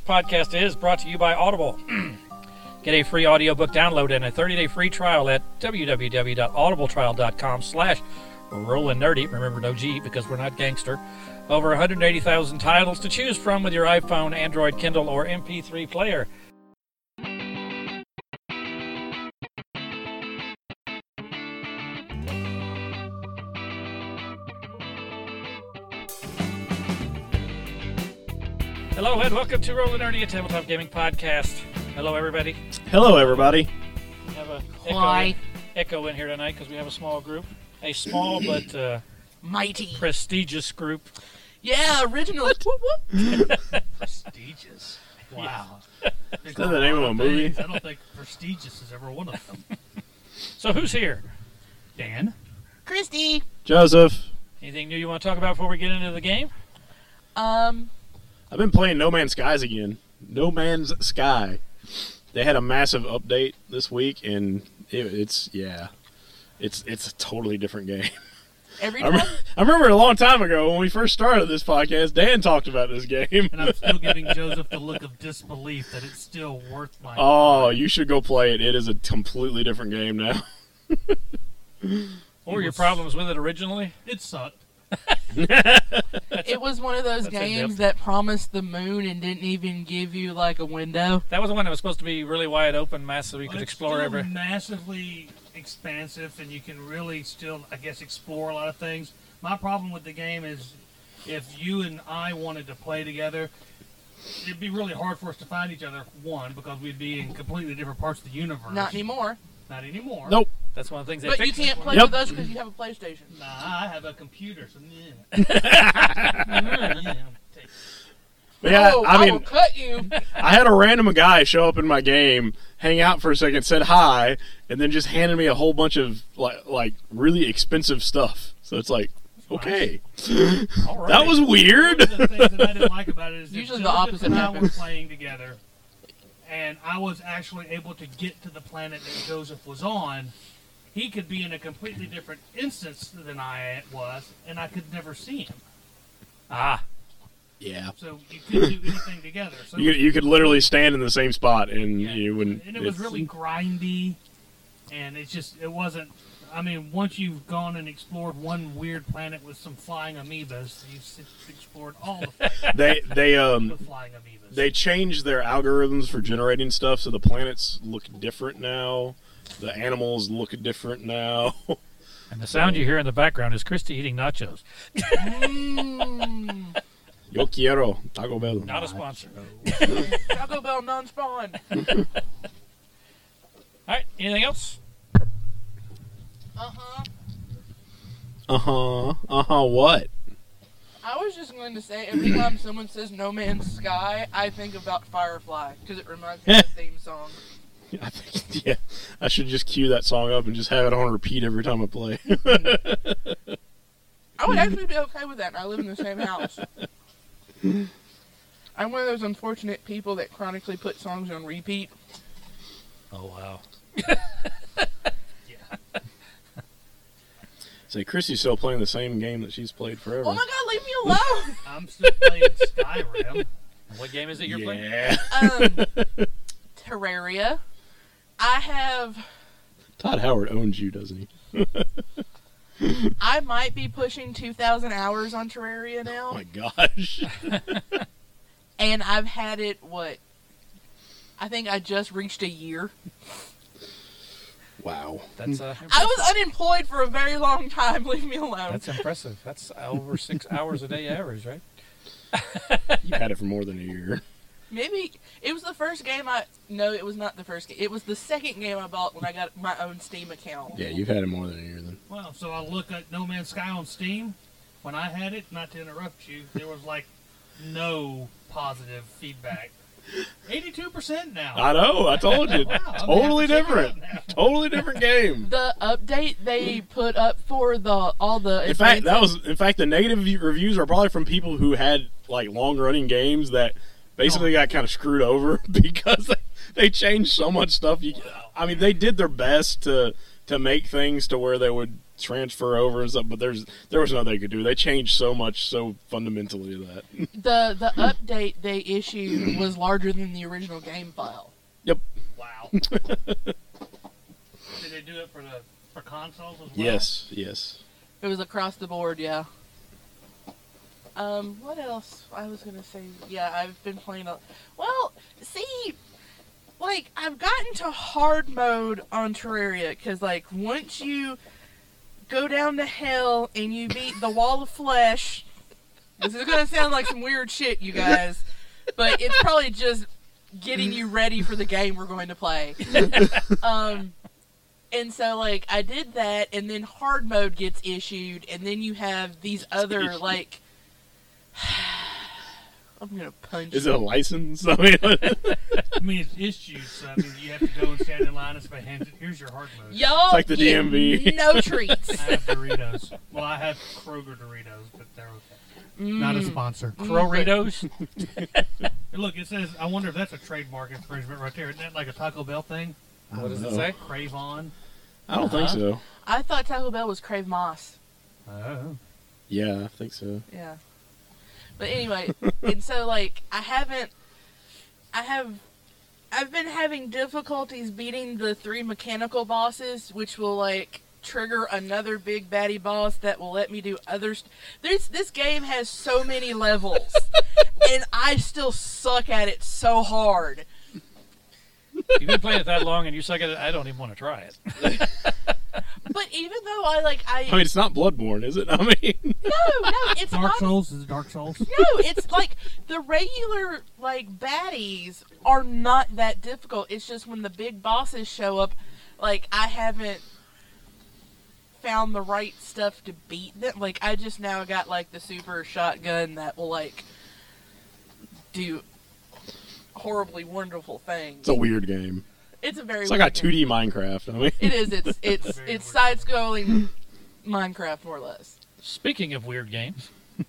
podcast is brought to you by Audible. Get a free audiobook download and a 30-day free trial at www.audibletrial.com/rollinnerdy. Remember, no G, because we're not gangster. Over 180,000 titles to choose from with your iPhone, Android, Kindle, or MP3 player. Hello and welcome to Rollin' Nerdy, a tabletop gaming podcast. Hello, everybody. Hello, everybody. We have a echo in here tonight because we have a small group. A small but mighty, prestigious group. Yeah, original. Prestigious. Wow. Is that the name of a movie? I don't think prestigious is ever one of them. So who's here? Dan. Christy. Joseph. Anything new you want to talk about before we get into the game? I've been playing No Man's Skies again. No Man's Sky. They had a massive update this week, and it's a totally different game. Every time? I remember a long time ago when we first started this podcast, Dan talked about this game. And I'm still giving Joseph the look of disbelief that it's still worth my Oh, you should go play it. It is a completely different game now. What were your problems with it originally? It sucked. It was one of those That's games that promised the moon and didn't even give you like a window. That was the one that was supposed to be really wide open, massive. You could It's explore still every. massively expansive, and you can really still, I guess, explore a lot of things. My problem with the game is if you and I wanted to play together, it'd be really hard for us to find each other, one, because we'd be in completely different parts of the universe. Not anymore. Not anymore. Nope. That's one of the things they But you fixed. can't play Yep. with us because you have a PlayStation. Nah, I have a computer, so yeah. But yeah, Oh, I will mean, cut you. I had a random guy show up in my game, hang out for a second, said hi, and then just handed me a whole bunch of like really expensive stuff. So it's like, okay, All right. that was weird. One of the things that I didn't like about it is Usually if the Joseph opposite and I happens. were playing together, and I was actually able to get to the planet that Joseph was on. He could be in a completely different instance than I was, and I could never see him. Yeah, So you couldn't do anything together. So you could literally stand in the same spot and yeah. you wouldn't. And it was really grindy, and it wasn't. I mean, once you've gone and explored one weird planet with some flying amoebas, you've explored all the planets they with flying amoebas. They changed their algorithms for generating stuff, so the planets look different now. The animals look different now. And the sound you hear in the background is Christy eating nachos. Yo quiero Taco Bell. Not a sponsor. Taco Bell non-spawn. All right. Anything else? What? I was just going to say, every time someone says No Man's Sky, I think about Firefly, because it reminds me of the theme song. I think, yeah, I should just cue that song up and just have it on repeat every time I play. I would actually be okay with that, and I live in the same house. I'm one of those unfortunate people that chronically put songs on repeat. Oh, wow. Say, Chrissy's still playing the same game that she's played forever. Oh my god, leave me alone! I'm still playing Skyrim. What game is it you're playing? Yeah. Terraria. I have... Todd Howard owns you, doesn't he? I might be pushing 2,000 hours on Terraria now. Oh my gosh. And I've had it, I think I just reached a year. Wow. That's I was unemployed for a very long time. Leave me alone. That's impressive. That's over 6 hours a day average, right? You've had it for more than a year. Maybe it was the first game No, it was not the first game. It was the second game I bought when I got my own Steam account. Yeah, you've had it more than a year then. Well, so I look at No Man's Sky on Steam. When I had it, not to interrupt you, there was like no positive feedback. 82% now. I know, I told you. Wow, I'm Totally gonna have to check it different. out now. Totally different game. The update they put up for all the In fact, the negative reviews are probably from people who had like long running games that basically got kind of screwed over because they changed so much stuff. I mean, they did their best to make things to where they would transfer over and stuff. But there was nothing they could do. They changed so much, so fundamentally to that. The update they issued was larger than the original game file. Yep. Wow. Did they do it for consoles as well? Yes. Yes. It was across the board, yeah. What else? I was gonna say, yeah, I've been playing well, see, like, I've gotten to hard mode on Terraria, because, like, once you go down to hell and you beat the wall of flesh, this is gonna sound like some weird shit, you guys, but it's probably just getting you ready for the game we're going to play. And so, like, I did that, and then hard mode gets issued, and then you have these other, like... I'm gonna punch Is you. it a license? I mean, I mean, it's issues. So, I mean, you have to go and stand in line and say, here's your hard mode. Y'all It's like the get DMV. no treats. I have Doritos. Well, I have Kroger Doritos, but they're okay. Not a sponsor. Croritos. Look, it says, I wonder if that's a trademark infringement right there. Isn't that like a Taco Bell thing? What does it know. say? Crave on. I don't think so. I thought Taco Bell was Crave Moss. Oh. Yeah, I think so. Yeah. But anyway, and so, like, I've been having difficulties beating the 3 mechanical bosses, which will, like, trigger another big baddie boss that will let me do others. This game has so many levels, and I still suck at it so hard. You've been playing it that long and you suck at it, I don't even want to try it. But even though I mean, it's not Bloodborne, is it? I mean, no, it's Dark not. Souls? Is it Dark Souls? No, it's like the regular, like, baddies are not that difficult. It's just when the big bosses show up, like, I haven't found the right stuff to beat them. Like, I just now got, like, the super shotgun that will, like, do horribly wonderful things. it's a weird game. It's a very It's like weird a game. 2D Minecraft. I mean, It is. It's side-scrolling Minecraft, more or less. Speaking of weird games,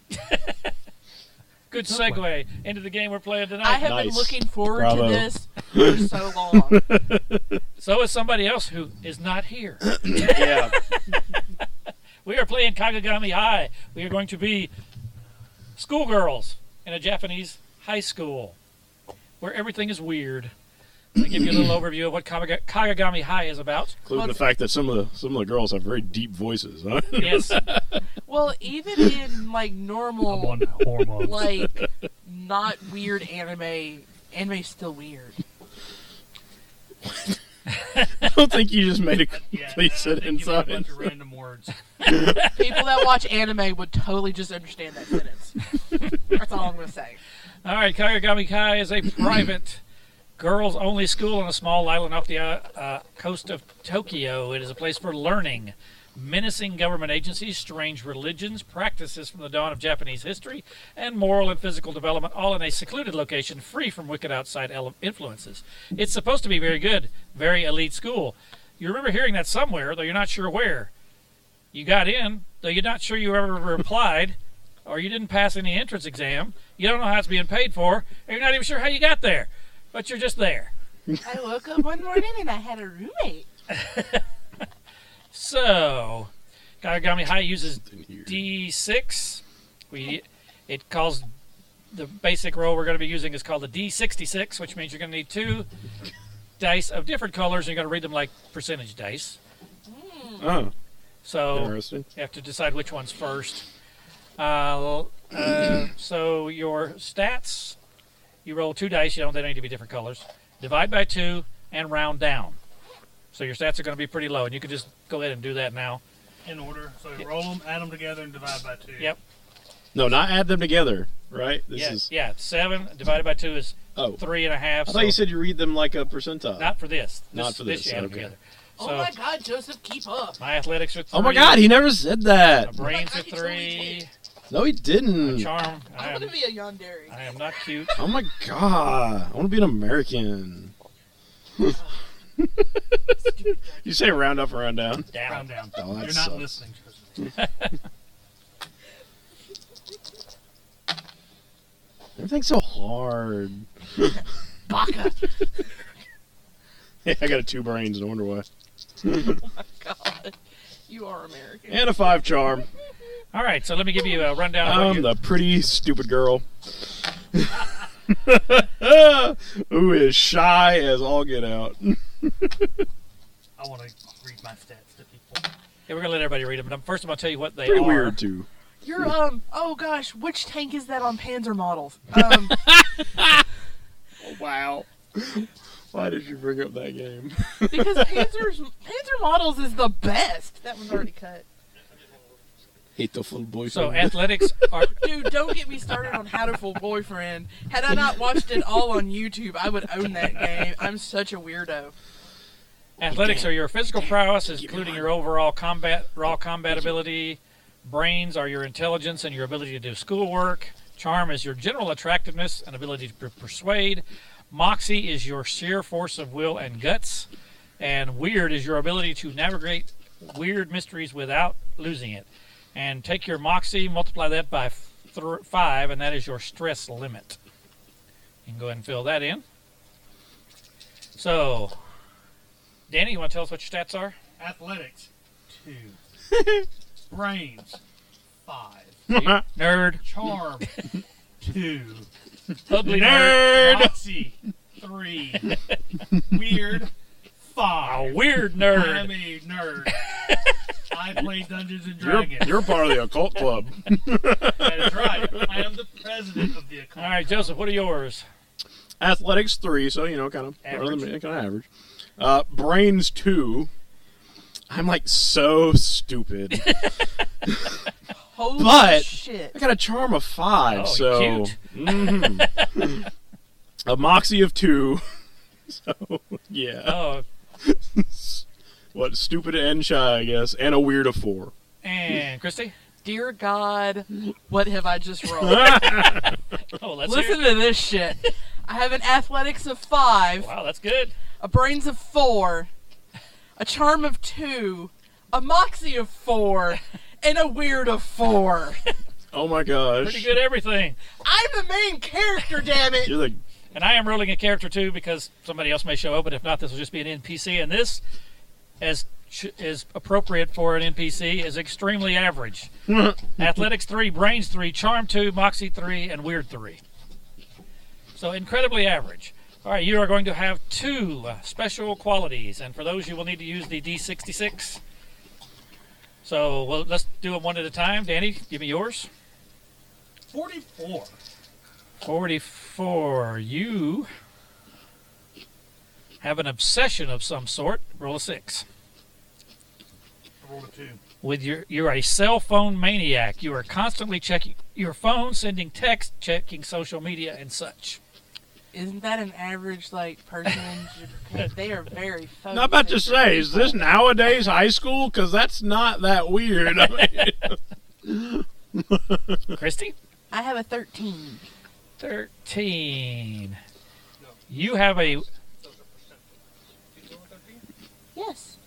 good segue into the game we're playing tonight. I have been Nice. looking forward Bravo. to this for so long. So is somebody else who is not here. yeah. We are playing Kagagami High. We are going to be schoolgirls in a Japanese high school where everything is weird. I'll give you a little overview of what Kagagami High is about. Including the fact that some of the girls have very deep voices. Huh? Yes. Well, even in, like, I'm normal, on hormones. like, not weird anime's still weird. I don't think you just made a Yeah, complete I think sentence you made a on bunch it. of random words. People that watch anime would totally just understand that sentence. That's all I'm going to say. All right, Kagagami High is a private girls-only school on a small island off the coast of Tokyo. It is a place for learning. Menacing government agencies, strange religions, practices from the dawn of Japanese history, and moral and physical development, all in a secluded location free from wicked outside influences. It's supposed to be very good, very elite school. You remember hearing that somewhere, though you're not sure where. You got in, though you're not sure you ever applied, or you didn't pass any entrance exam. You don't know how it's being paid for, and you're not even sure how you got there. But you're just there. I woke up one morning and I had a roommate. So, Kagagami High uses D6. It calls the basic roll we're going to be using is called the D66, which means you're going to need 2 dice of different colors. And you're going to read them like percentage dice. Oh, So interesting. you have to decide which one's first. So your stats, you roll 2 dice. They need to be different colors. Divide by 2 and round down. So your stats are going to be pretty low, and you can just go ahead and do that now. In order. So you roll them, add them together, and divide by 2. Yep. No, not add them together, right? This Yeah, 7 divided by 2 is Oh. 3.5. I thought you said you read them like a percentile. Not for this. Not for this, you add them okay. together. Oh So my God, Joseph, keep up. my athletics are 3. Oh my God, he never said that. My brains Oh are my God, you totally 3. did. No, he My didn't. charm. I want to be a yandere. I am not cute. Oh my God, I want to be an American. You say round up, round down. Down. Round down. Oh, that You're sucks. not listening, Joseph. Everything's so hard. Baka. I got 2 brains. No wonder why. Oh my God. You are American. And a 5 charm. All right, so let me give you a rundown of what I'm you... the pretty stupid girl. Who is shy as all get out. I want to read my stats to people. Yeah, we're going to let everybody read them, but first I'm going to tell you what they Pretty are. weird, too. You're oh gosh, which tank is that on Panzer models? Oh, wow. Why did you bring up that game? Because Panzer models is the best. That one's already cut. Hateful boyfriend. So athletics are... Dude, don't get me started on How to Fool Boyfriend. Had I not watched it all on YouTube, I would own that game. I'm such a weirdo. Athletics are your physical prowess, including your overall raw combat ability. Brains are your intelligence and your ability to do schoolwork. Charm is your general attractiveness and ability to persuade. Moxie is your sheer force of will and guts. And weird is your ability to navigate weird mysteries without losing it. And take your Moxie, multiply that by 5, and that is your stress limit. You can go ahead and fill that in. So, Danny, you want to tell us what your stats are? Athletics, 2. Brains, 5. Nerd. Charm, 2. Ugly nerd. Moxie, 3. Weird, 5. A weird I'm nerd. a nerd. I play Dungeons and Dragons. You're part of the occult club. That is right. I am the president of the All economy. right, Joseph, what are yours? Athletics 3, so kind of Average. average. Brains 2. I'm like so stupid. Holy But- shit. I got a charm of 5, Oh, so cute. mhm. A moxie of 2. So yeah, Oh, what stupid and shy, I guess, and a weird of 4. and Christy? Dear God, what have I just rolled? Oh, let's Listen hear to this shit. I have an athletics of 5, it. Wow, that's good. a brains of 4, a charm of 2, a moxie of 4, and a weird of 4. Oh my gosh, Pretty good everything. I'm the main character, damn it! You're the And I am rolling a character too because somebody else may show up, but if not, this will just be an NPC. And this, as is appropriate for an NPC, is extremely average. Athletics 3, Brains 3, Charm 2, Moxie 3, and Weird 3. So incredibly average. All right, you are going to have 2 special qualities, and for those you will need to use the D66. So let's do them one at a time. Danny, give me yours. 44. 44. You have an obsession of some sort. Roll a 6. I rolled a 2. You're a cell phone maniac. You are constantly checking your phone, sending text, checking social media, and such. Isn't that an average, person in Japan? They are very focused. not about to say, is this nowadays high school? Because that's not that weird. I mean, Christy? I have a 13. 13. You have a... Yes.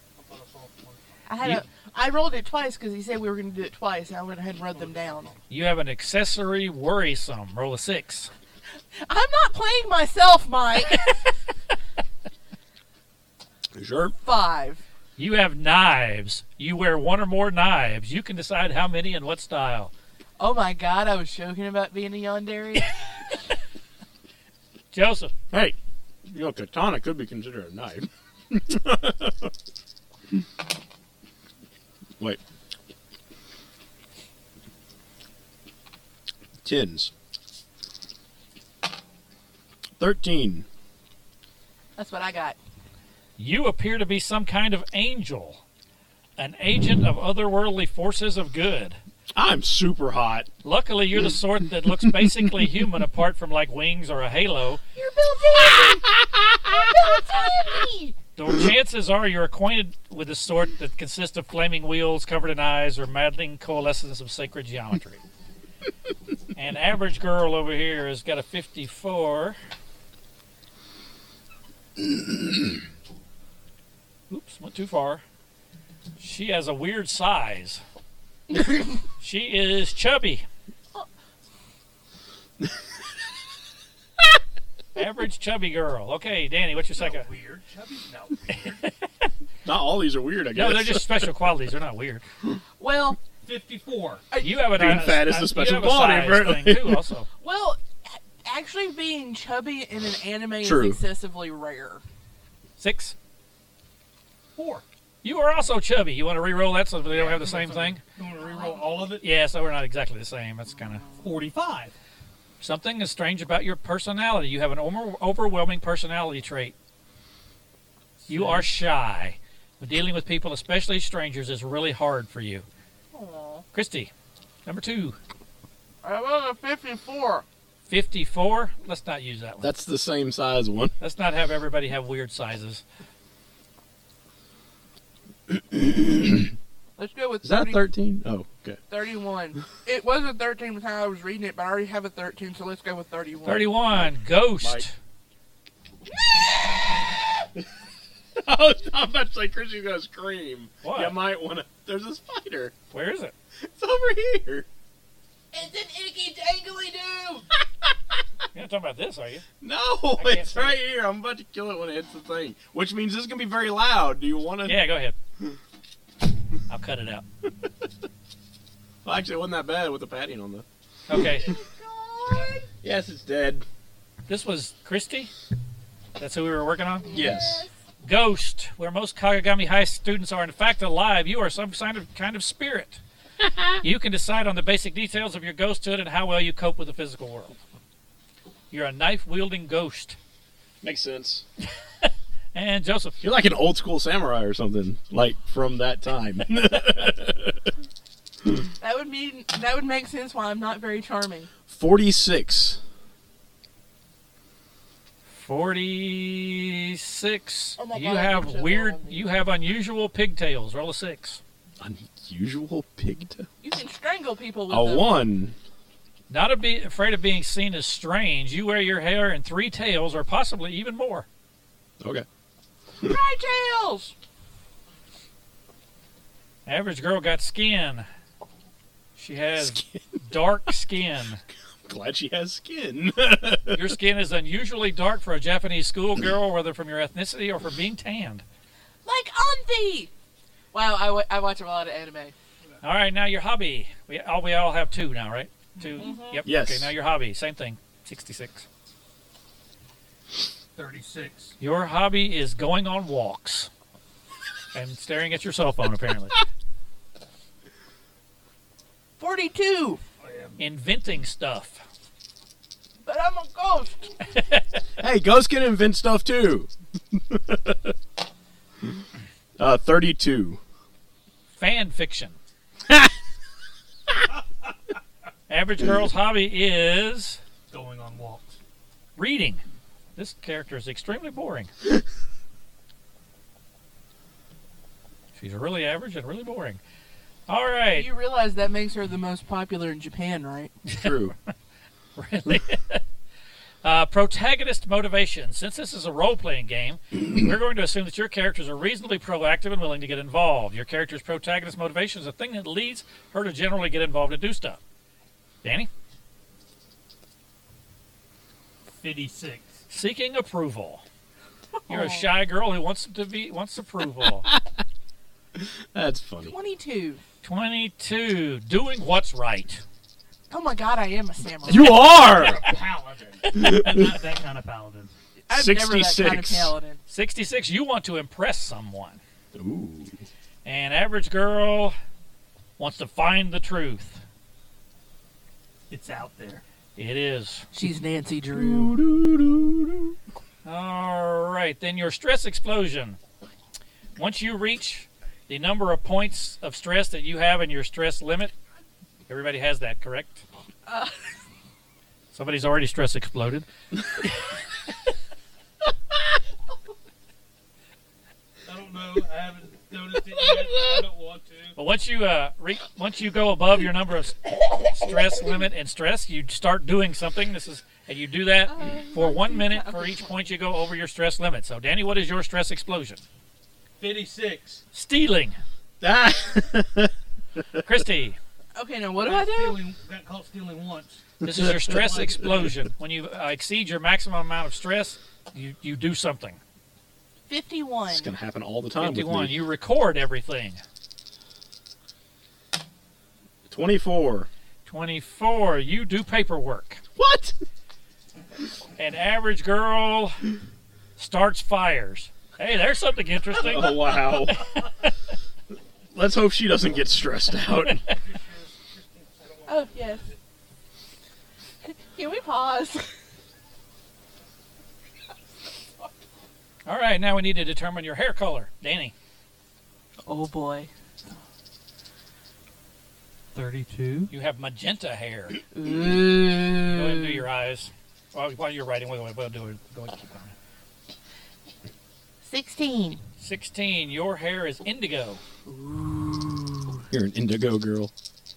I rolled it twice because he said we were going to do it twice, and I went ahead and wrote them down. You have an accessory worrisome. Roll a 6. I'm not playing myself, Mike. you sure? 5. You have knives. You wear one or more knives. You can decide how many and what style. Oh my God, I was joking about being a yandere. Joseph. Hey, katana could be considered a knife. Wait. Tins. 13. That's what I got. You appear to be some kind of angel. An agent of otherworldly forces of good. I'm super hot. Luckily, you're the sort that looks basically human apart from wings or a halo. You're Bill Dandy! You're Bill Dandy! The chances are you're acquainted with the sort that consists of flaming wheels covered in eyes or maddening coalescence of sacred geometry. And average girl over here has got a 54. Oops, went too far. She has a weird size. She is chubby. Average chubby girl. Okay, Danny, what's your second? Weird. Chubby? No. Not all these are weird, I guess. No, they're just special qualities. They're not weird. Well, 54. You have Being fat is a special quality, size apparently. thing too, also. well, actually being chubby in an anime True. is excessively rare. 6. 4. You are also chubby. You want to re-roll that so they don't have the same thing? You want to reroll all of it? Yeah, so we're not exactly the same. That's kind of 45. something is strange about your personality. You have an overwhelming personality trait. You are shy. Dealing with people, especially strangers, is really hard for you. Aw. Christy, number 2. I was a 54. 54. Let's not use that one. That's the same size one. Let's not have everybody have weird sizes. Let's go with Is that 30, 13? Oh, okay. 31. It wasn't 13 when I was reading it, but I already have a 13, so let's go with 31. 31. Ghost. Mike. Oh, I'm about to say Chrissy's gonna scream. What? You might want to. There's a spider. Where is it? It's over here. It's an icky tangly do. You're not talking about this, are you? No, can't it's see right here. I'm about to kill it when it hits the thing. Which means this is gonna be very loud. Do you want to? Yeah, go ahead. I'll cut it out. Well, actually, it wasn't that bad with the padding on the. Okay. Yes, it's dead. This was Christy? That's who we were working on? Yes. Ghost, where most Kagami High students are in fact alive, you are some kind of spirit. You can decide on the basic details of your ghosthood and how well you cope with the physical world. You're a knife-wielding ghost. Makes sense. And Joseph, You're like an old school samurai or something, like from that time. That would make sense why I'm not very charming. 46. 46. Oh my You God, have I'm so weird, wrong. you have unusual pigtails. Roll a 6. Unusual pigtail. You can strangle people with A them. 1. Not afraid of being seen as strange. You wear your hair in 3 tails or possibly even more. Okay. Dry tails! Average girl got skin. She has dark skin. Glad she has skin. Your skin is unusually dark for a Japanese schoolgirl, whether from your ethnicity or for being tanned. Like Auntie! Wow, I watch a lot of anime. All right, now your hobby. We all have 2 now, right? 2. Yep. Yes. Okay, now your hobby. Same thing. 66. 36. Your hobby is going on walks and staring at your cell phone, apparently. 42! Inventing stuff. But I'm a ghost! Hey, ghosts can invent stuff too. 32. Fan fiction. Average girl's hobby is Going on walks. reading. This character is extremely boring. She's really average and really boring. All right. You realize that makes her the most popular in Japan, right? True. Really? Protagonist motivation. Since this is a role-playing game, we're going to assume that your characters are reasonably proactive and willing to get involved. Your character's protagonist motivation is a thing that leads her to generally get involved and do stuff. Danny? 56. Seeking approval. You're a shy girl who wants approval. That's funny. 22. 22. Doing what's right. Oh my god, I am a samurai. You are! A paladin. I'm not that kind of paladin. I'm never that kind of 66. paladin. 66. You want to impress someone. Ooh. And average girl wants to find the truth. It's out there. It is. She's Nancy Drew. All right. Then your stress explosion. Once you reach the number of points of stress that you have in your stress limit, everybody has that, correct? Somebody's already stress exploded. I don't know. I haven't noticed it yet. I don't want to. But once you go above your number of stress limit and stress, you start doing something. And you do that for 1 minute for each point you go over your stress limit. So, Danny, what is your stress explosion? 56. Stealing. Ah. Christy, Okay, now what do I do? Got caught stealing once. this is your stress explosion. When you exceed your maximum amount of stress, you do something. 51. It's gonna happen all the time. 51. With me. You record everything. 24. 24. You do paperwork. What? An average girl starts fires. Hey, there's something interesting. Oh wow. Let's hope she doesn't get stressed out. Oh, yes. Can we pause? All right, now we need to determine your hair color. Danny. Oh, boy. 32. You have magenta hair. Go ahead Ooh. and do your eyes. While you're writing, we'll do it. Go ahead, keep going. 16. 16. Your hair is indigo. You're an indigo girl.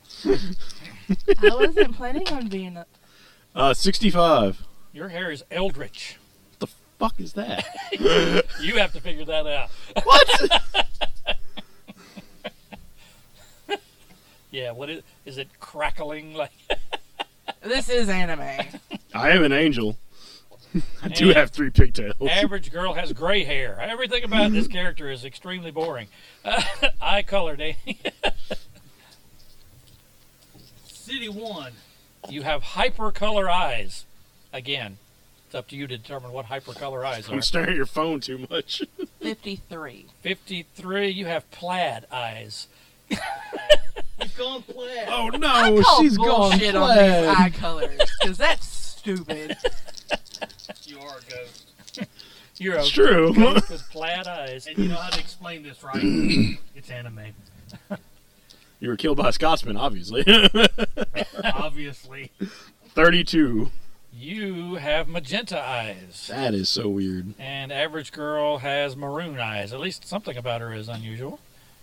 I wasn't planning on being a... 65. Your hair is eldritch. The fuck is that? You have to figure that out. What? Yeah, what is it crackling like? This is anime. I am an angel. I do And have 3 pigtails. Average girl has gray hair. Everything about this character is extremely boring. Eye color, Danny. City 1. You have hypercolor eyes. Again, it's up to you to determine what hypercolor eyes are. I'm staring at your phone too much. 53. 53, you have plaid eyes. He's gone plaid. Oh I no, call she's gone bullshit on these eye colors, because that's stupid. You are a ghost. You're a It's true. ghost with plaid eyes. And you know how to explain this, right? It's anime. You were killed by a Scotsman, obviously. Obviously. 32. You have magenta eyes. That is so weird. And average girl has maroon eyes. At least something about her is unusual.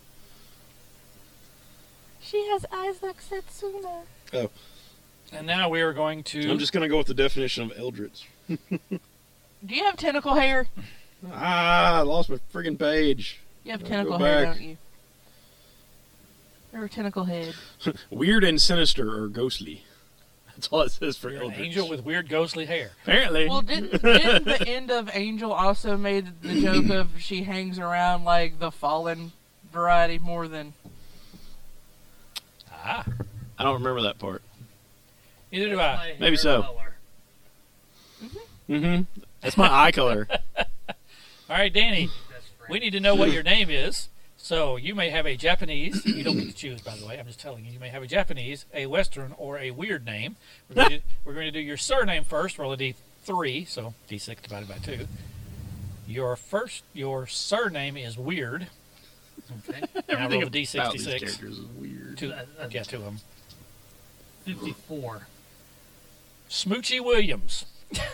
She has eyes like Setsuna. Oh, And now we are going to... I'm just gonna go with the definition of eldritch. Do you have tentacle hair? I lost my friggin' page. You have Go tentacle hair, back. don't you? Or a tentacle head. Weird and sinister or ghostly. That's all it says for You're an eldritch. angel with weird ghostly hair. Apparently. Well, didn't the end of Angel also made the joke of she hangs around like the fallen variety more than... Ah, I don't remember that part. neither do That's I. my Maybe hair so. color. Mm-hmm. That's my eye color. All right, Danny, Best friend. we need to know what your name is. So you may have a Japanese. You don't get to choose, by the way. I'm just telling you. You may have a Japanese, a Western, or a weird name. We're going to do your surname first. Roll a D3, so D6 divided by 2. Your surname is weird. Okay. Now roll the about these D66. characters is weird. Two, yeah, 2 of them. 54. Smoochy Williams.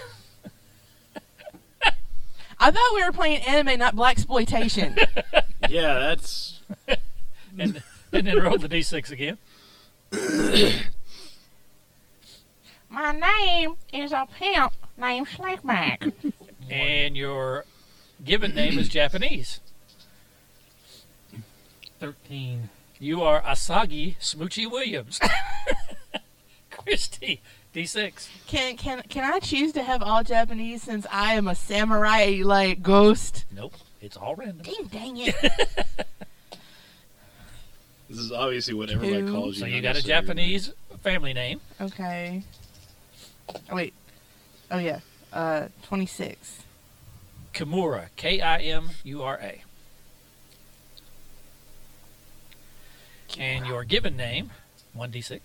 I thought we were playing anime, not blaxploitation. Yeah, that's... And then roll the D6 again. My name is a pimp named Slickback. And your given name is Japanese. 13. You are Asagi Smoochy Williams. Christy, D6. Can I choose to have all Japanese since I am a samurai like ghost? Nope, it's all random. Dang it. This is obviously what everybody Two. calls you. So you not got a necessarily Japanese family name. Okay. Oh wait. Oh yeah. 26. Kimura, Kimura. And your given name, 1d6,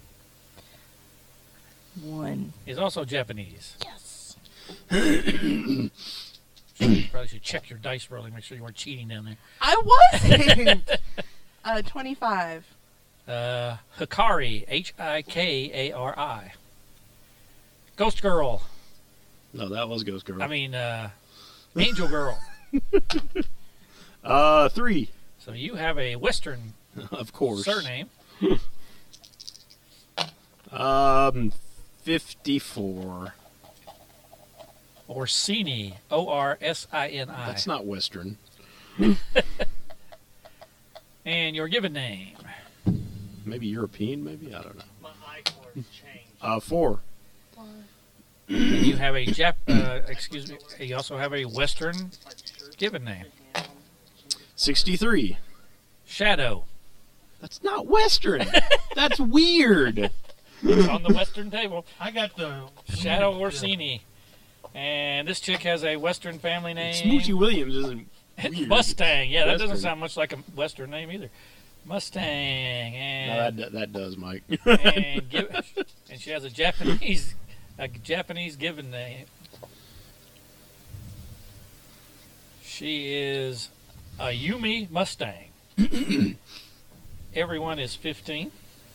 1. is also Japanese. Yes. You probably should check your dice rolling, make sure you weren't cheating down there. I wasn't. 25. Hikari, Hikari. Ghost Girl. No, that was Ghost Girl. I mean, Angel Girl. 3. So you have a Western Of course. surname. 54. Orsini, Orsini. That's not Western. And your given name. Maybe European, maybe? I don't know. My eye color's changed. 4. And you have a you also have a Western given name. 63. Shadow. That's not Western. That's weird. It's on the Western table. I got the Shadow Orsini. And this chick has a Western family name. Smoochie Williams isn't weird. Mustang. Yeah, that doesn't Western. sound much like a Western name either. Mustang. And, No, that does, Mike. and she has a Japanese given name. She is a Yumi Mustang. Everyone is 15.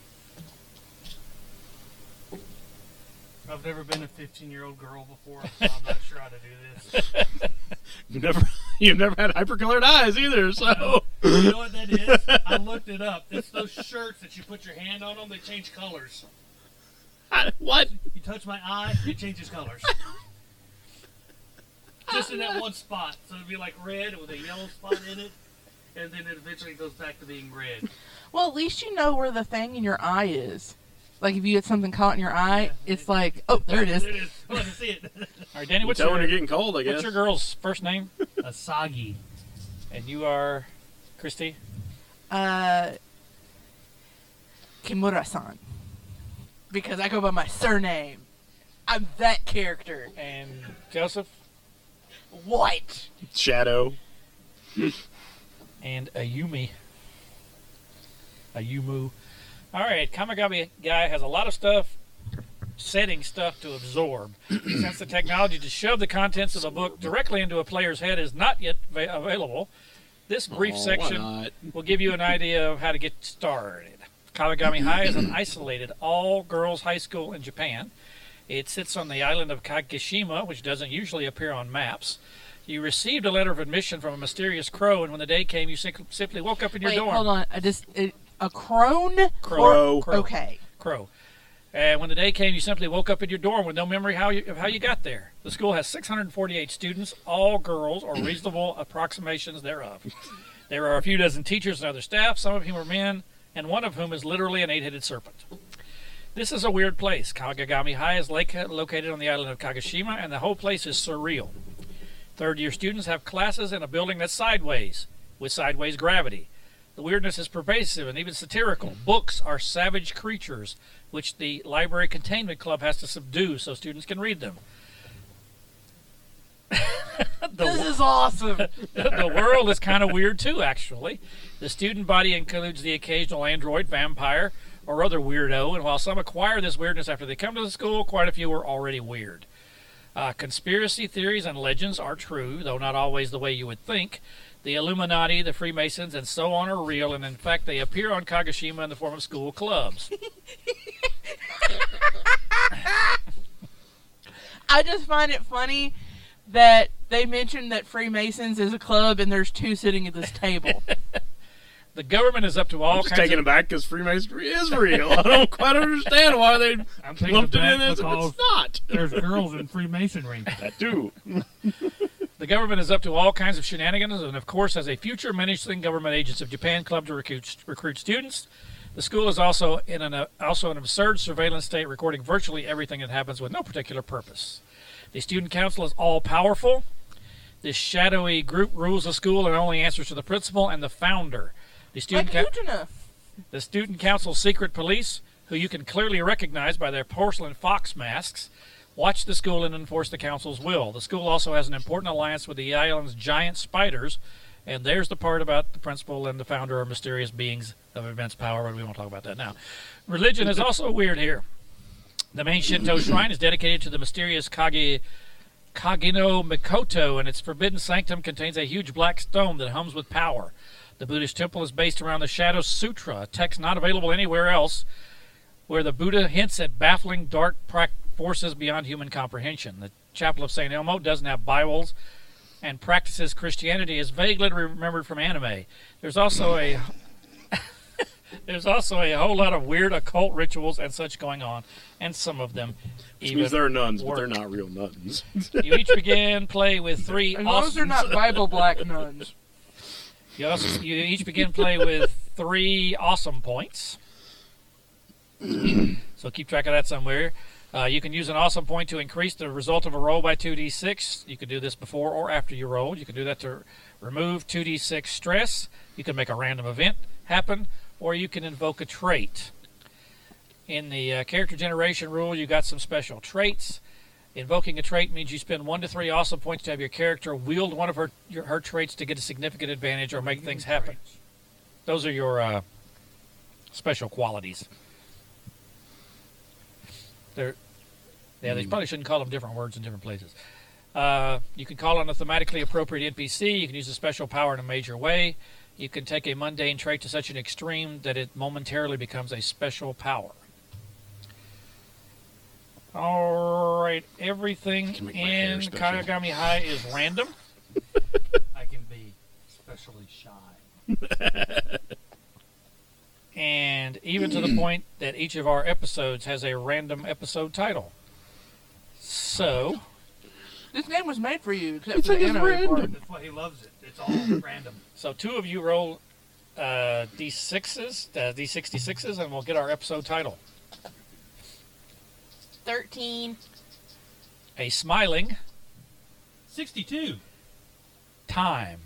I've never been a 15-year-old girl before, so I'm not sure how to do this. You've never had hypercolored eyes either, so. You know what that is? I looked it up. It's those shirts that you put your hand on them, they change colors. What? You touch my eye, it changes colors. Just in that one spot. So it'd be like red with a yellow spot in it, and then it eventually goes back to being red. Well, at least you know where the thing in your eye is. Like, if you get something caught in your eye, it's like, oh, there it is. There it is. Oh, I can see it. All right, Danny, Tell when you're getting cold, I guess. what's your girl's first name? Asagi. And you are Christy? Kimura-san. Because I go by my surname. I'm that character. And Joseph? What? Shadow. And Ayumi. Ayumu. All right, Kamigami guy has a lot of setting stuff to absorb. Since the technology to shove the contents of a book directly into a player's head is not yet available, this brief Why section not? will give you an idea of how to get started. Kamigami High is an isolated all-girls high school in Japan. It sits on the island of Kageshima, which doesn't usually appear on maps. You received a letter of admission from a mysterious crow, and when the day came, you simply woke up in your Wait, dorm. hold on. A crone? Crow. Okay. Crow. And when the day came, you simply woke up in your dorm with no memory of how you got there. The school has 648 students, all girls, or reasonable approximations thereof. There are a few dozen teachers and other staff, some of whom are men, and one of whom is literally an 8-headed serpent. This is a weird place. Kamigami High is located on the island of Kageshima, and the whole place is surreal. Third-year students have classes in a building that's sideways, with sideways gravity. The weirdness is pervasive and even satirical. Books are savage creatures, which the Library Containment Club has to subdue so students can read them. This is awesome. The world is kind of weird, too, actually. The student body includes the occasional android, vampire, or other weirdo, and while some acquire this weirdness after they come to the school, quite a few are already weird. Conspiracy theories and legends are true, though not always the way you would think. The Illuminati, the Freemasons, and so on are real, and in fact they appear on Kageshima in the form of school clubs. I just find it funny that they mentioned that Freemasons is a club and there's two sitting at this table. The government is up to all I'm just kinds taking of... it back because Freemasonry is real. I don't quite understand why they I'm taking lumped it it in back as if because it's not. there's girls in Freemasonry. That too. The government is up to all kinds of shenanigans and, of course, has a future menacing government agents of Japan club to recruit students. The school is also in an absurd surveillance state, recording virtually everything that happens with no particular purpose. The student council is all-powerful. This shadowy group rules the school and only answers to the principal and the founder. The student The student council's secret police, who you can clearly recognize by their porcelain fox masks, watch the school and enforce the council's will. The school also has an important alliance with the island's giant spiders, and there's the part about the principal and the founder are mysterious beings of immense power, but we won't talk about that now. Religion is also weird here. The main Shinto shrine is dedicated to the mysterious Kagino Mikoto, and its forbidden sanctum contains a huge black stone that hums with power. The Buddhist temple is based around the Shadow Sutra, a text not available anywhere else, where the Buddha hints at baffling dark forces beyond human comprehension. The Chapel of St. Elmo doesn't have Bibles and practices Christianity as vaguely remembered from anime. There's also a whole lot of weird occult rituals and such going on, and some of them Which even means they're nuns, but work. they're not real nuns. You each begin play with three As long as they're not Bible black nuns. You each begin play with 3 awesome points. So keep track of that somewhere. You can use an awesome point to increase the result of a roll by 2d6. You can do this before or after you roll. You can do that to remove 2d6 stress. You can make a random event happen, or you can invoke a trait. In the character generation rule, you got some special traits. Invoking a trait means you spend 1 to 3 awesome points to have your character wield one of her traits to get a significant advantage or make things happen. Those are your special qualities. They probably shouldn't call them different words in different places. You can call on a thematically appropriate NPC. You can use a special power in a major way. You can take a mundane trait to such an extreme that it momentarily becomes a special power. All right, everything in Kagami High is random. I can be especially shy. And even to the point that each of our episodes has a random episode title. So, This game was made for you, except for the anime part. That's why he loves it. It's all random. so 2 of you roll D6s, D66s, and we'll get our episode title. 13. A Smiling 62. Time.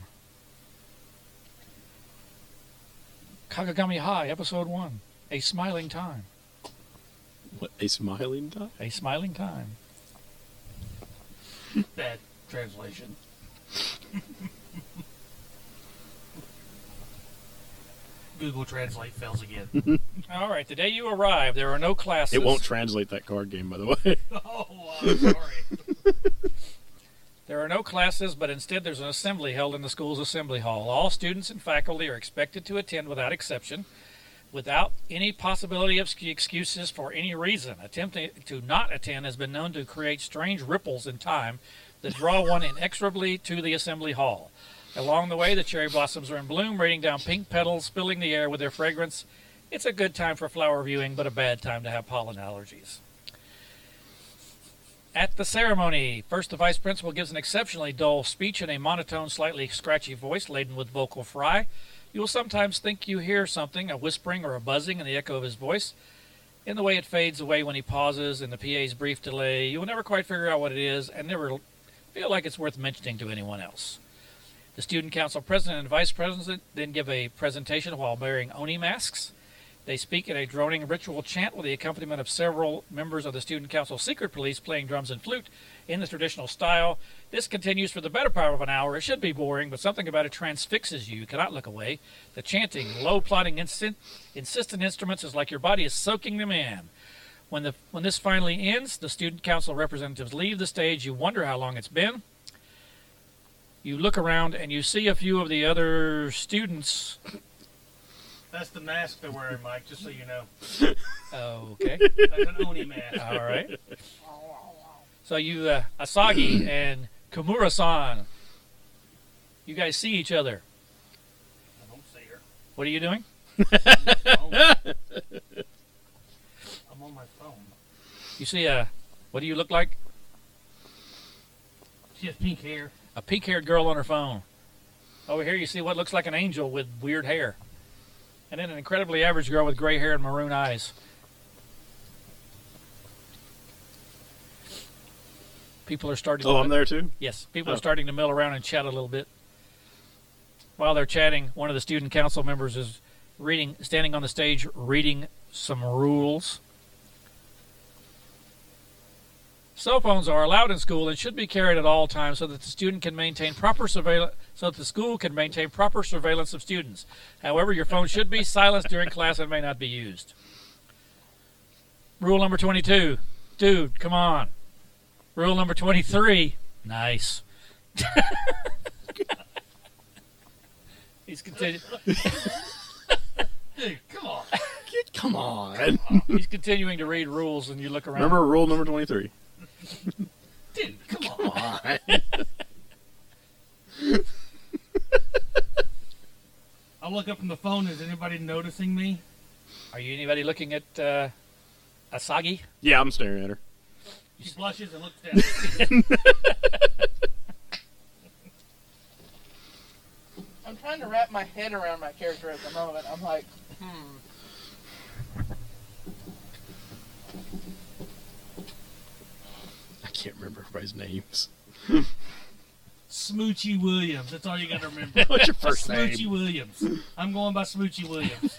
Kagami High, Episode 1. A Smiling Time. What, a smiling time? A Smiling Time. Bad translation. Google Translate fails again. All right, the day you arrive, there are no classes. It won't translate that card game, by the way. Oh, I'm sorry. There are no classes, but instead there's an assembly held in the school's assembly hall. All students and faculty are expected to attend without exception, without any possibility of excuses for any reason. Attempting to not attend has been known to create strange ripples in time that draw one inexorably to the assembly hall. Along the way, the cherry blossoms are in bloom, raining down pink petals, filling the air with their fragrance. It's a good time for flower viewing, but a bad time to have pollen allergies. At the ceremony, first the vice principal gives an exceptionally dull speech in a monotone, slightly scratchy voice laden with vocal fry. You will sometimes think you hear something, a whispering or a buzzing in the echo of his voice. In the way it fades away when he pauses, in the PA's brief delay, you will never quite figure out what it is and never feel like it's worth mentioning to anyone else. The student council president and vice president then give a presentation while wearing Oni masks. They speak in a droning ritual chant with the accompaniment of several members of the student council secret police playing drums and flute in the traditional style. This continues for the better part of an hour. It should be boring, but something about it transfixes you. You cannot look away. The chanting, low plodding, insistent instruments is like your body is soaking them in. When this finally ends, the student council representatives leave the stage. You wonder how long it's been. You look around and you see a few of the other students. That's the mask they're wearing, Mike, just so you know. Okay. That's an Oni mask. All right. So you, Asagi and Komura-san, you guys see each other. I don't see her. What are you doing? I'm on my phone. You see what do you look like? She has pink hair. A pink-haired girl on her phone. Over here you see what looks like an angel with weird hair. And then an incredibly average girl with gray hair and maroon eyes. People are starting Oh, I'm there too? Yes, people Oh. are starting to mill around and chat a little bit. While they're chatting, one of the student council members is standing on the stage reading some rules. Cell phones are allowed in school and should be carried at all times so that the student can maintain proper surveillance. So that the school can maintain proper surveillance of students. However, your phone should be silenced during class and may not be used. Rule number 22, dude, come on. Rule number 23, nice. He's continuing. Dude, come on. Come on. He's continuing to read rules, and you look around. Remember rule number 23. Dude, come on. I'll look up from the phone. Is anybody noticing me? Are you anybody looking at Asagi? Yeah, I'm staring at her. She blushes and looks down. I'm trying to wrap my head around my character at the moment. I'm like, can't remember everybody's names. Smoochy Williams. That's all you got to remember. What's your first Smoochy name? Williams. I'm going by Smoochy Williams.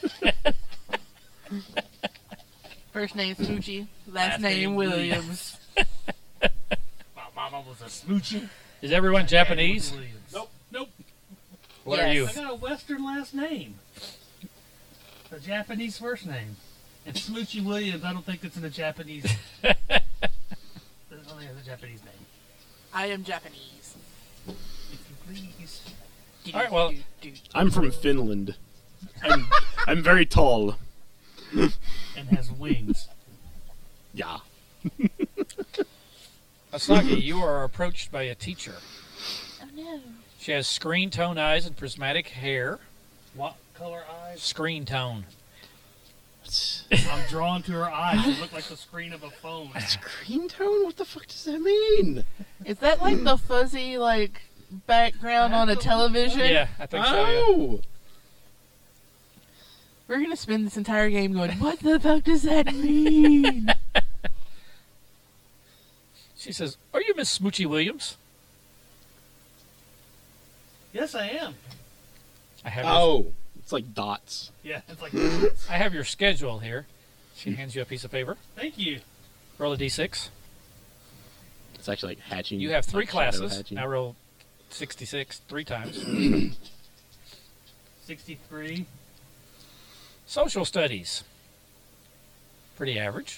First name Smoochie, last name Williams. My mama was a Smoochy. Is everyone Japanese? Nope. What Yes. are you? I got a Western last name. A Japanese first name. And Smoochy Williams, I don't think it's in a Japanese. I don't think it's a Japanese name. I am Japanese. If you please. All right, well- I'm from Finland. I'm very tall. And has wings. Yeah. Asagi, you are approached by a teacher. Oh no. She has screen tone eyes and prismatic hair. What color eyes? Screen tone. I'm drawn to her eyes. They look like the screen of a phone. Screen tone? What the fuck does that mean? Is that like the fuzzy like background on a television? Yeah, I think so. Yeah. Oh! We're gonna spend this entire game going, what the fuck does that mean? She says, "Are you Miss Smoochy Williams?" Yes, I am. I have. Oh! It's like dots. Yeah, it's like. I have your schedule here. She hands you a piece of paper. Thank you. Roll a d6. It's actually like hatching. You have 3 like shadow classes. hatching. Now roll 66 3 times. 63. Social studies. Pretty average.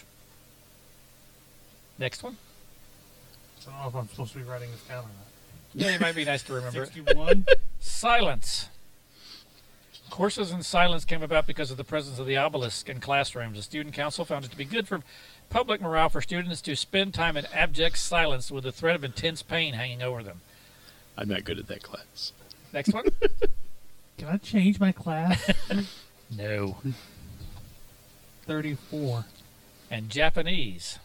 Next one. I don't know if I'm supposed to be writing this down or not. Yeah, it might be nice to remember it. 61. Silence. Courses in silence came about because of the presence of the obelisk in classrooms. The student council found it to be good for public morale for students to spend time in abject silence with the threat of intense pain hanging over them. I'm not good at that class. Next one. Can I change my class? No. 34. And Japanese.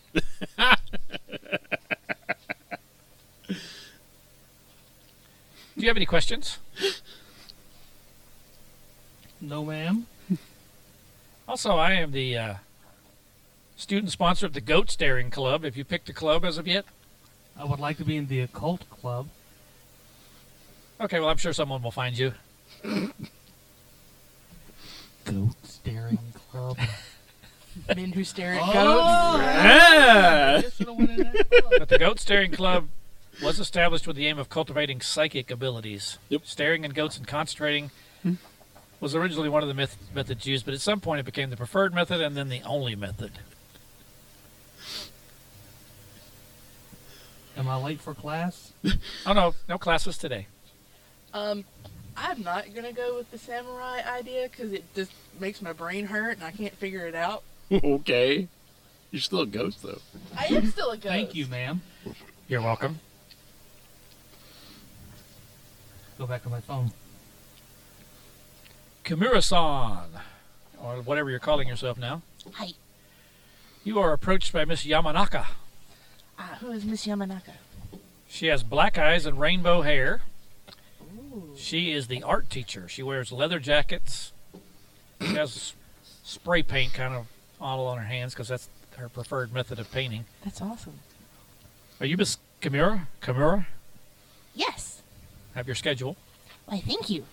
Do you have any questions? No, ma'am. Also, I am the student sponsor of the Goat Staring Club. Have you picked a club as of yet? I would like to be in the occult club. Okay, well, I'm sure someone will find you. Goat staring club. Men who stare at Oh! goats. Yeah! I should've went in that club. But the Goat Staring Club was established with the aim of cultivating psychic abilities. Yep. Staring at goats and concentrating was originally one of the methods used, but at some point it became the preferred method and then the only method. Am I late for class? Oh, no, no classes today. I'm not gonna go with the samurai idea because it just makes my brain hurt and I can't figure it out. Okay. You're still a ghost, though. I am still a ghost. Thank you, ma'am. You're welcome. Go back to my phone. Kimura-san, or whatever you're calling yourself now. Hi. You are approached by Miss Yamanaka. Who is Miss Yamanaka? She has black eyes and rainbow hair. Ooh. She is the art teacher. She wears leather jackets. She has spray paint kind of all on her hands because that's her preferred method of painting. That's awesome. Are you Miss Kimura? Kimura? Yes. Have your schedule. Why, thank you.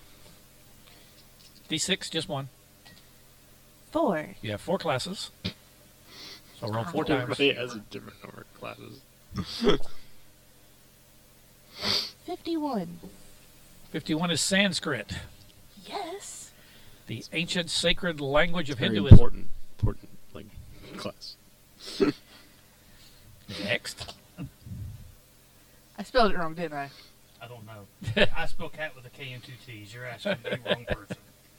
D6, just one. 4. You have 4 classes. So roll 4 times. Everybody has a different number of classes. 51. 51 is Sanskrit, Yes. the ancient sacred language of Very Hinduism. important, like, class. Next. I spelled it wrong, didn't I? I don't know. I spell cat with a K and 2 T's. You're asking the wrong person.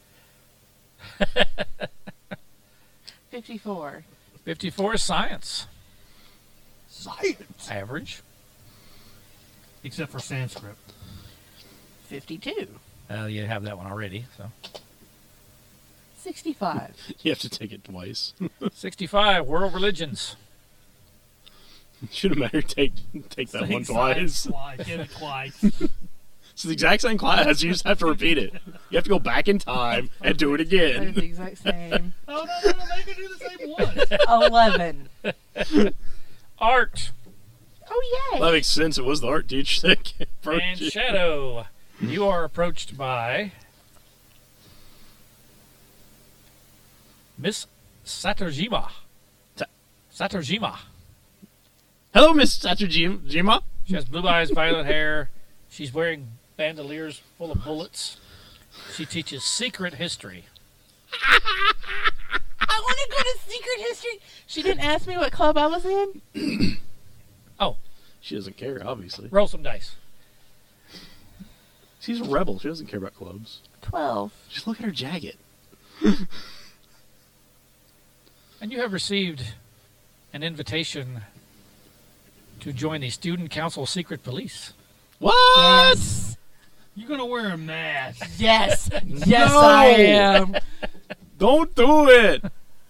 54. 54 is science. Science. Average. Except for Sanskrit. 52. You have that one already. So 65. You have to take it twice. 65, world religions. Shouldn't matter. Take that one twice. Get it twice. It's the exact same class. You just have to repeat it. You have to go back in time and do it That is the again. exact same. Oh, no, they can do the same one. 11. Art. Oh, yay. That makes sense. It was the art teacher that approached And you. Shadow, you are approached by Miss Saturjima. Saturjima. Hello, Miss Saturjima. She has blue eyes, violet hair. She's wearing bandoliers full of bullets. She teaches secret history. I want to go to secret history. She didn't ask me what club I was in. Oh, She doesn't care, obviously. roll some dice. She's a rebel. She doesn't care about clubs. 12. Just look at her jacket. And you have received an invitation to join the Student Council Secret Police. What? Yes. You're gonna wear a mask. Yes. Yes, No. I am. Don't do it.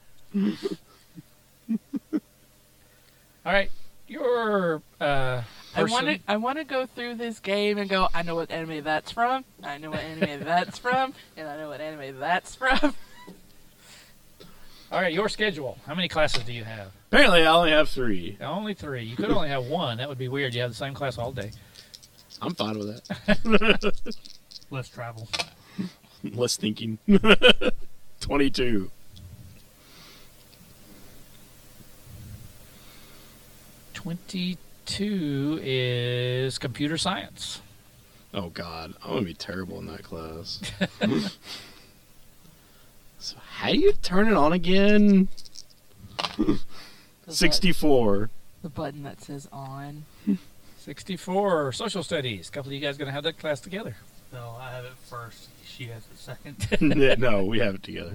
All right, your person. I want to go through this game and go, I know what anime that's from, I know what anime that's from, and I know what anime that's from. All right, your schedule. How many classes do you have? Apparently, I only have 3. Only 3. You could only have 1. That would be weird. You have the same class all day. I'm fine with that. Let's travel. Less thinking. 22. 22 is computer science. Oh, God. I'm going to be terrible in that class. So, how do you turn it on again? 64. The button that says on. 64, social studies. A couple of you guys going to have that class together. No, I have it first. She has it second. No, we have it together.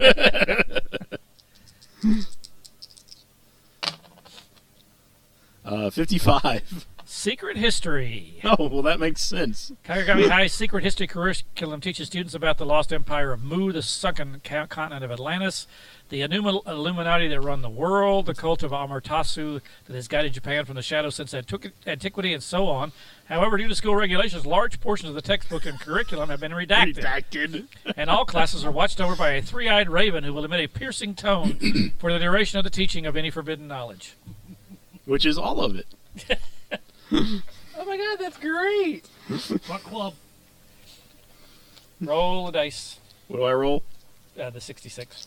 55. Secret history. Oh, well, that makes sense. Kagami High's secret history curriculum teaches students about the lost empire of Mu, the sunken continent of Atlantis, the Illuminati that run the world, the cult of Amaterasu that has guided Japan from the shadows since antiquity, and so on. However, due to school regulations, large portions of the textbook and curriculum have been redacted. Redacted. And all classes are watched over by a three-eyed raven who will emit a piercing tone for the duration of the teaching of any forbidden knowledge. Which is all of it. Oh my god, that's great. What club? Roll the dice. What do I roll? The 66.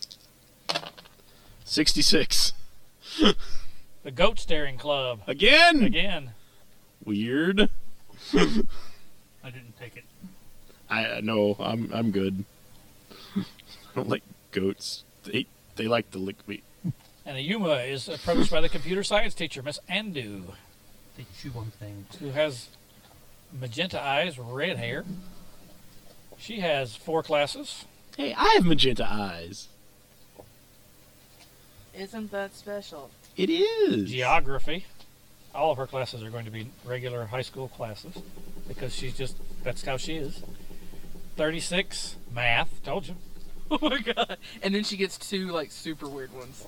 66. The Goat Staring Club. Again? Again. Weird. I didn't take it. I no, I'm good. I don't like goats. They like to lick me. And Ayuma is approached by the computer science teacher, Miss Andu, They chew on things. who has magenta eyes, red hair. She has 4 classes. Hey, I have magenta eyes. Isn't that special? It is. Geography. All of her classes are going to be regular high school classes because that's how she is. 36, math. Told you. Oh my god. And then she gets 2, like, super weird ones.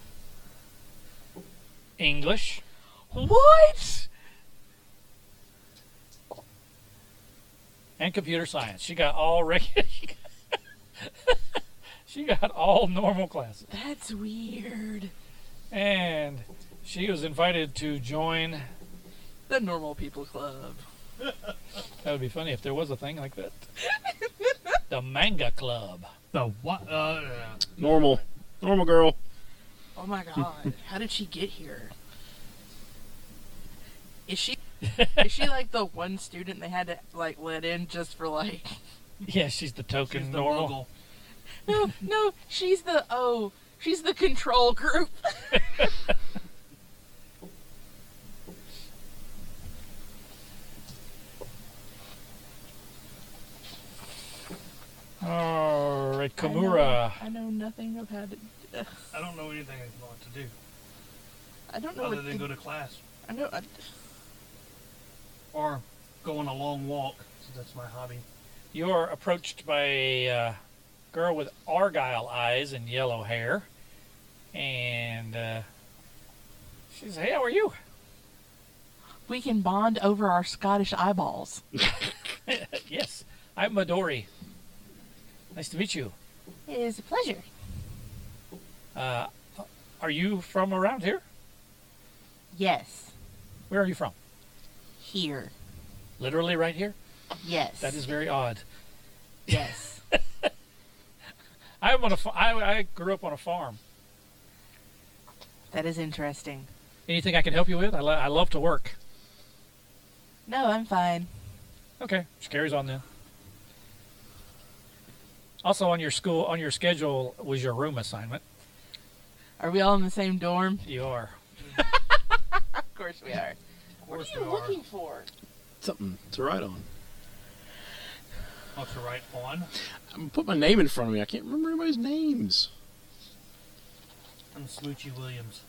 English. What? And computer science. She got all regular. She got all normal classes. That's weird. And she was invited to join. The normal people club. That would be funny if there was a thing like that. The Manga Club. The what? Normal girl. Oh my god. How did she get here? Is she like the one student they had to like let in just for like Yeah, she's the token She's the normal. Muggle. No, she's the control group. All right, Kimura. I know nothing of how to. I don't know anything I want to do I don't know other what than go to class I know. or go on a long walk. So that's my hobby. You're approached by a girl with argyle eyes and yellow hair. And she says, "Hey, how are you?" We can bond over our Scottish eyeballs. Yes, I'm Midori. Nice to meet you. It is a pleasure. Are you from around here? Yes. Where are you from? Here. Literally right here? Yes. That is very odd. Yes. I grew up on a farm. That is interesting. Anything I can help you with? I love to work. No, I'm fine. Okay, just carries on then. Also, on your schedule was your room assignment. Are we all in the same dorm? You are. Of course we are. What are you looking for? Something to write on. Oh, to write on? I'm gonna put my name in front of me. I can't remember anybody's names. I'm Smoochie Williams.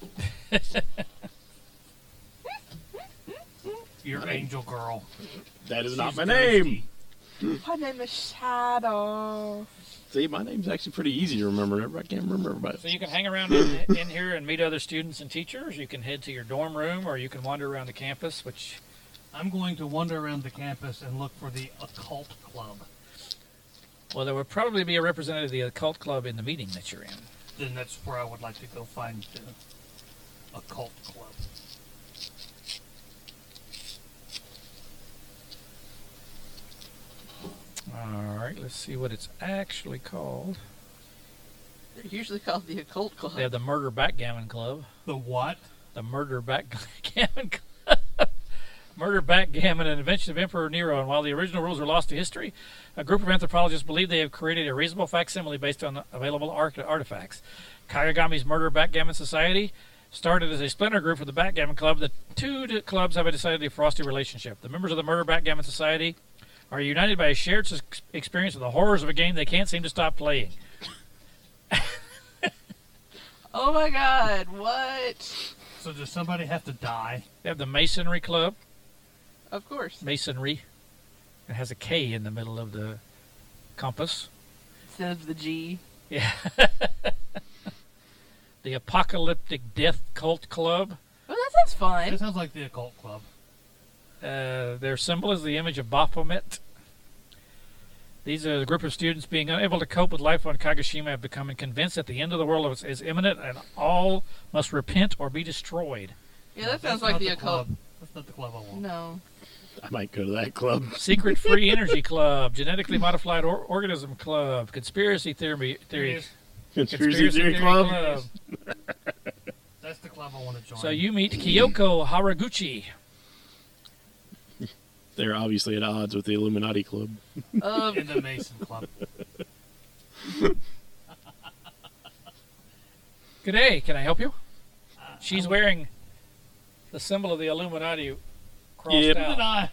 Your angel girl. That is not She's my ghosty. name. My name is Shadow. See, my name's actually pretty easy to remember. I can't remember So everybody. you can hang around in here and meet other students and teachers. You can head to your dorm room, or you can wander around the campus, which... I'm going to wander around the campus and look for the occult club. Well, there would probably be a representative of the occult club in the meeting that you're in. Then that's where I would like to go find the occult club. All right, let's see what it's actually called. They're usually called the Occult Club. They have the Murder Backgammon Club. The what? The Murder Backgammon Club. Murder, backgammon, and invention of Emperor Nero. And while the original rules are lost to history, a group of anthropologists believe they have created a reasonable facsimile based on available artifacts. Kagami's Murder Backgammon Society started as a splinter group of the Backgammon Club. The two clubs have a decidedly frosty relationship. The members of the Murder Backgammon Society are united by a shared experience of the horrors of a game they can't seem to stop playing. Oh my god, what? So does somebody have to die? They have the Masonry Club. Of course. Masonry. It has a K in the middle of the compass. Instead of the G. Yeah. The Apocalyptic Death Cult Club. Oh, that sounds That fun. sounds like the occult club. Their symbol is the image of Baphomet. These are the group of students being unable to cope with life on Kagoshima have become convinced that the end of the world is imminent and all must repent or be destroyed. Yeah, that That's sounds like not the Occult. club. That's not the club I want. No. I might go to that club. Secret Free Energy Club, Genetically Modified Organism Club, Conspiracy Theory. Yes, Conspiracy Theory Club. that's the club I want to join. So you meet Kyoko Haraguchi. They're obviously at odds with the Illuminati Club. in the Mason Club. Good day, can I help you? She's wearing the symbol of the Illuminati crossed Yep. out.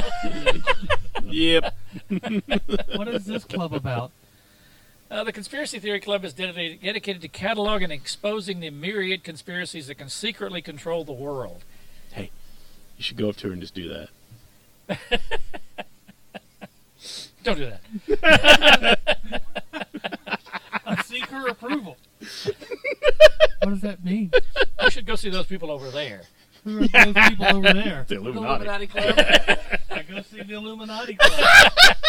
Yep. What is this club about? The Conspiracy Theory Club is dedicated to cataloging and exposing the myriad conspiracies that can secretly control the world. You should go up to her and just do that. Don't do that. I seek her approval. What does that mean? You should go see those people over there. Who are those people over there? The The Illuminati. Illuminati Club. I go see the Illuminati club.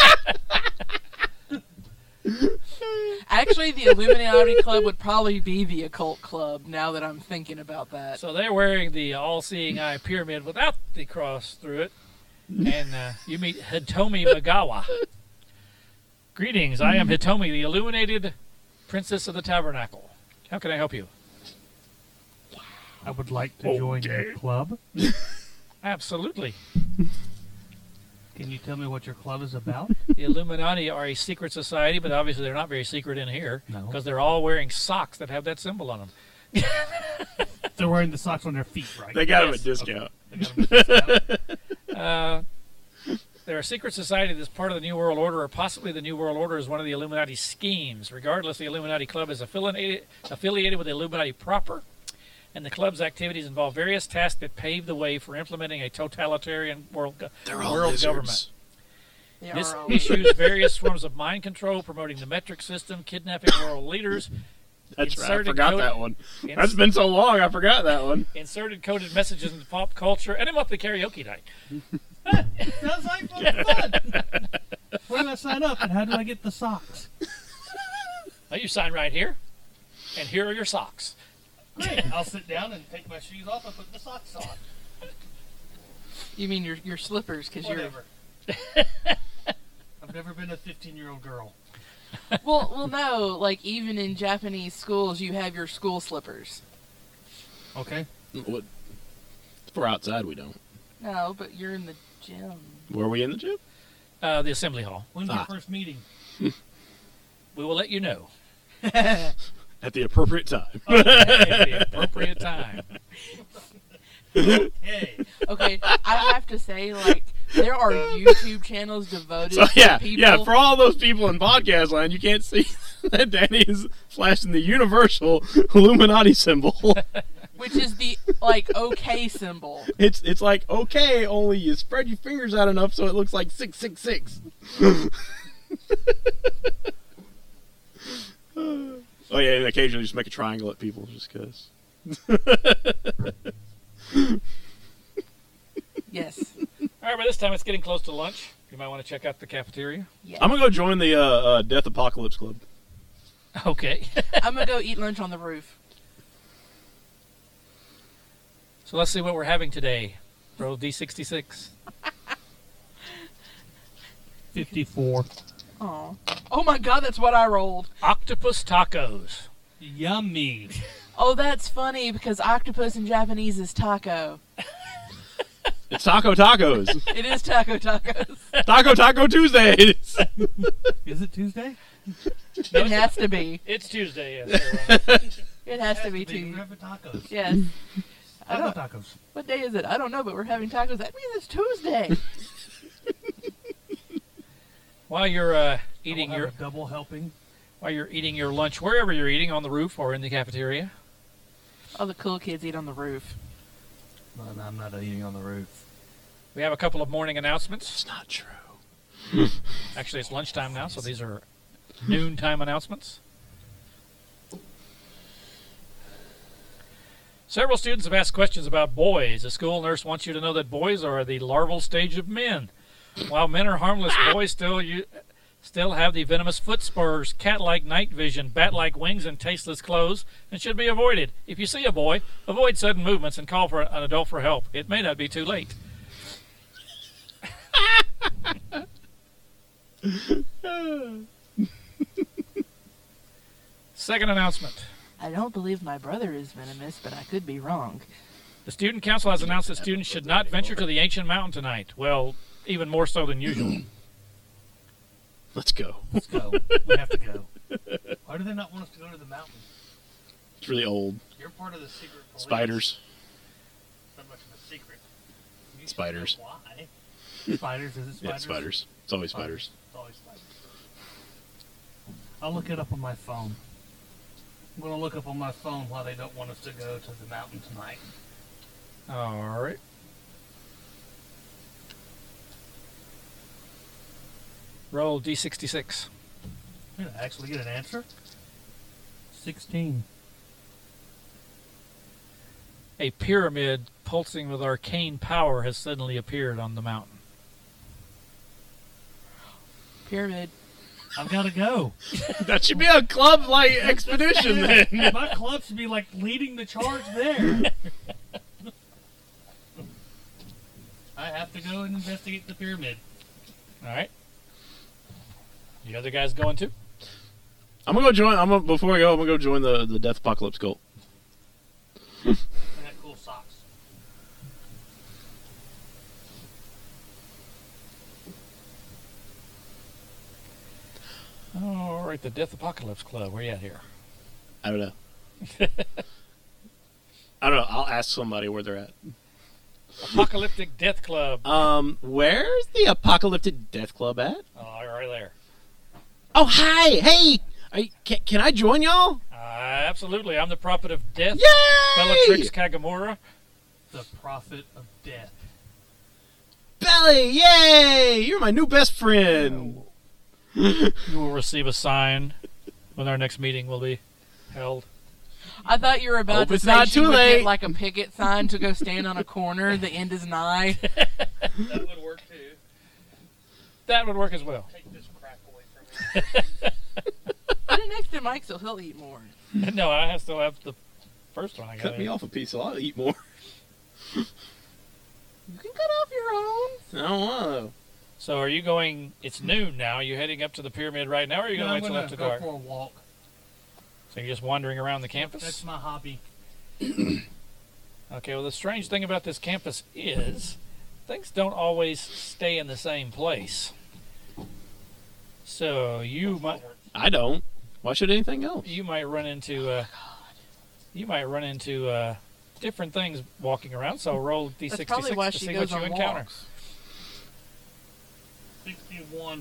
Actually, the Illuminati Club would probably be the Occult Club, now that I'm thinking about that. So they're wearing the all-seeing eye pyramid without the cross through it. And you meet Hitomi Magawa. Greetings, I am Hitomi, the illuminated princess of the tabernacle. How can I help you? I would like to join your club. Absolutely. Can you tell me what your club is about? The Illuminati are a secret society, but obviously they're not very secret in here No. because they're all wearing socks that have that symbol on them. They're wearing the socks on their feet, right? They got him Yes. at discount. They got them discounted. They're a secret society that's part of the New World Order, or possibly the New World Order is one of the Illuminati schemes. Regardless, the Illuminati Club is affiliated with the Illuminati proper, and the club's activities involve various tasks that pave the way for implementing a totalitarian world government. They This are all- issues various forms of mind control, promoting the metric system, kidnapping world leaders, That's right. I Inserted forgot code- that one. ins- That's been so long. I forgot that one. inserted coded messages into pop culture, and a monthly karaoke night. Sounds like fun. Where do I sign up and how do I get the socks? Now you sign right here, and here are your socks. Great. I'll sit down and take my shoes off and put the socks on. You mean your slippers? Because you're Whatever. I've never been a 15-year-old girl. well, no. Like even in Japanese schools, you have your school slippers. Okay. What? If we're outside, we don't. No, but you're in the gym. Were we in the gym? The assembly hall. When's our first meeting? We will let you know At the appropriate time. at the appropriate time. Hey. Okay, I have to say, like, there are YouTube channels devoted So to people. yeah, for all those people in podcast land, you can't see that Danny is flashing the universal Illuminati symbol. which is the, like, okay symbol. It's like okay, only you spread your fingers out enough so it looks like 666. Oh yeah, and occasionally just make a triangle at people just because. Yes. All right, by this time it's getting close to lunch. You might want to check out the cafeteria. Yes. I'm gonna go join the Death Apocalypse Club. Okay. I'm going to go eat lunch on the roof. So let's see what we're having today. Roll D66. 54. Oh. Oh my god, that's what I rolled. Octopus tacos. Yummy. Oh, that's funny because octopus in Japanese is taco. It's Taco Tacos. It is taco tacos. Taco Tuesdays. Is it Tuesday? It has to be. It's Tuesday, yes. It has to be We're Tuesday. having tacos. Yes. I Taco don't, tacos. what day is it? I don't know, but we're having tacos. That means it's Tuesday. While you're We'll eating have your a double helping. while you're eating your lunch, wherever you're eating, on the roof or in the cafeteria. All the cool kids eat on the roof. No, I'm not eating on the roof. We have a couple of morning announcements. It's not true. Actually, it's lunchtime now, so these are noontime announcements. Several students have asked questions about boys. A school nurse wants you to know that boys are the larval stage of men. While men are harmless, boys still have the venomous foot spurs, cat-like night vision, bat-like wings, and tasteless clothes, and should be avoided. If you see a boy, avoid sudden movements and call for an adult for help. It may not be too late. Second announcement. I don't believe my brother is venomous, but I could be wrong. The Student Council has announced that students should not venture to the ancient mountain tonight. Well, even more so than usual. Let's go. Let's go. We have to go. Why do they not want us to go to the mountain? It's really old. You're part of the secret police. Spiders. It's not much of a secret. You should Spiders. know why? Spiders? Is it spiders? Yeah, spiders. It's always spiders. It's always spiders. I'll look it up on my phone. I'm going to look up on my phone why they don't want us to go to the mountain tonight. All right. Roll D66. I'm going to actually get an answer. 16. A pyramid pulsing with arcane power has suddenly appeared on the mountain. Pyramid. I've got to go. That should be a club like expedition then. My club should be like leading the charge there. I have to go and investigate the pyramid. All right. You other guys going too? I'm gonna go join. Before I go, I'm gonna go join the Death Apocalypse cult. I got cool socks. All right, the Death Apocalypse Club. Where you at here? I don't know. I don't know. I'll ask somebody where they're at. Apocalyptic Death Club. Where's the Apocalyptic Death Club at? Oh, right there. Oh, hi! Hey! Can I join y'all? Absolutely. I'm the prophet of death. Yay! Bellatrix Kagamora. The prophet of death. Belly! Yay! You're my new best friend. You will receive a sign when our next meeting will be held. I thought you were about Hope to it's say not she too would late. get like a picket sign to go stand on a corner. The end is nigh. That would work too. That would work as well. Take this crap away from me. Put it next to Mike so he'll eat more. No, I still have the first one. I got. Cut me off a piece, so I'll eat more. You can cut off your own. I don't know. So are you going? It's noon now. Are you heading up to the pyramid right now, or are you No, going to I'm wait till gonna after go dark? for a walk. So you're just wandering around the campus? That's my hobby. Okay, well, the strange thing about this campus is things don't always stay in the same place. So you might I don't. Why should anything else? run into different things walking around. So roll That's probably why D66 to she see goes what you on encounter. walks. 61.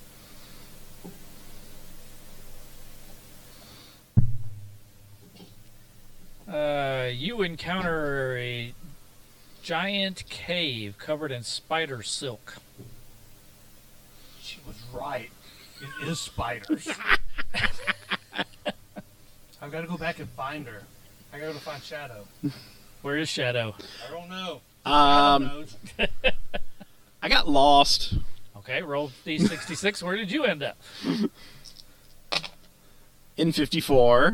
You encounter a giant cave covered in spider silk. She was right. It is spiders. I've got to go back and find her. I got to find Shadow. Where is Shadow? I don't know. Um, Shadow knows. I got lost. Okay, roll D66. Where did you end up? In 54.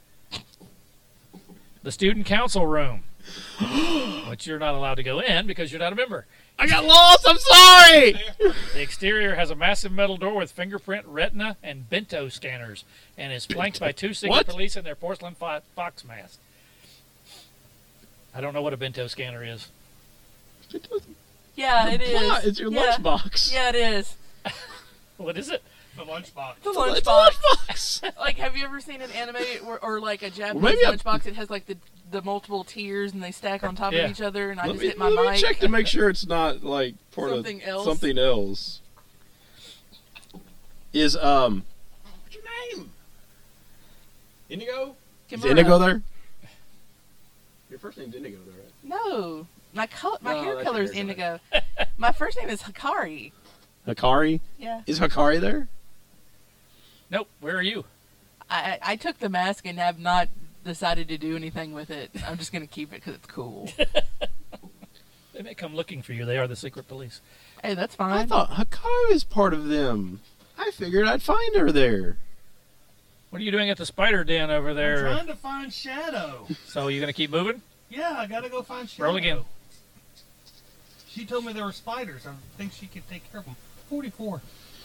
The student council room, which you're not allowed to go in because you're not a member. I got lost. I'm sorry. The exterior has a massive metal door with fingerprint, retina, and bento scanners, and is flanked by two secret What? police in their porcelain fox masks. I don't know what a bento scanner is. Yeah, it is. It's your yeah. lunchbox. Yeah, it is. What is it? The lunchbox. The It's a lunchbox. lunchbox. Like, have you ever seen an anime or like a Japanese maybe I- lunchbox? It has like the multiple tiers and they stack on top Yeah. of each other. And I Let just me, hit my let me mic. check to make sure it's not like part Something of else. something else. Is what's your name? Indigo? Is Kimura. Indigo there? Your first name's Indigo, though, right? No, my No, hair that's color is your hair indigo. My first name is Hikari. Hikari? Yeah, Is Hikari there? Nope. Where are you? I took the mask and have not decided to do anything with it. I'm just gonna keep it because it's cool. They may come looking for you. They are the secret police. Hey, that's I fine. thought Hikari was part of them. I figured I'd find her there. What are you doing at the spider den over I'm there? trying to find Shadow. So you gonna keep moving? Yeah, I got to go find Shadow. Roll again. She told me there were spiders. I think she could take care of them. 44.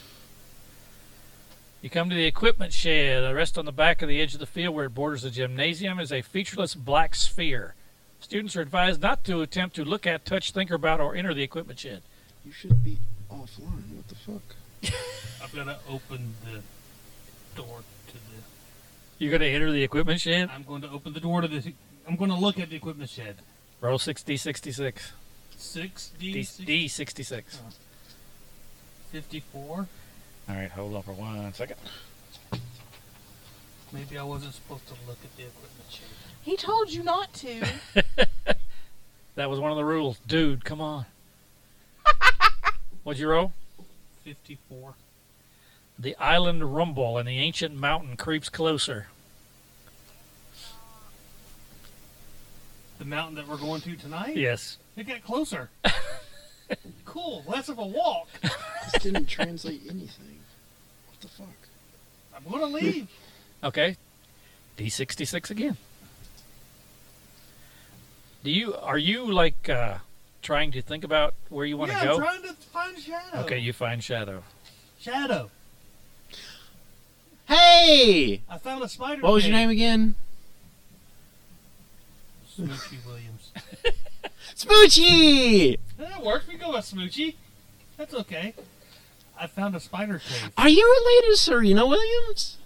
You come to the equipment shed. A rest on the back of the edge of the field where it borders the gymnasium is a featureless black sphere. Students are advised not to attempt to look at, touch, think about, or enter the equipment shed. You should be offline. What the fuck? I've got to open the door to the... You're going to enter the equipment shed? I'm going to open the door to the... I'm going to look at the equipment shed. Roll 6D66. 6D... D66. 54. All right, hold on for 1 second. Maybe I wasn't supposed to look at the equipment shed. He told you not to. That was one of the rules. Dude, come on. What'd you roll? 54. The island rumble and the ancient mountain creeps closer. The mountain that we're going to tonight? Yes. It got closer. Cool. Less of a walk. This didn't translate anything. What the fuck? I'm going to leave. Okay. D66 again. Are you like trying to think about where you want to yeah, go? I'm trying to find Shadow. Okay, you find Shadow. Shadow. Hey! I found a spider. What was your name again? Smoochie Williams. Smoochie! That works. We go with Smoochie. That's okay. I found a spider cave. Are you related to Serena Williams?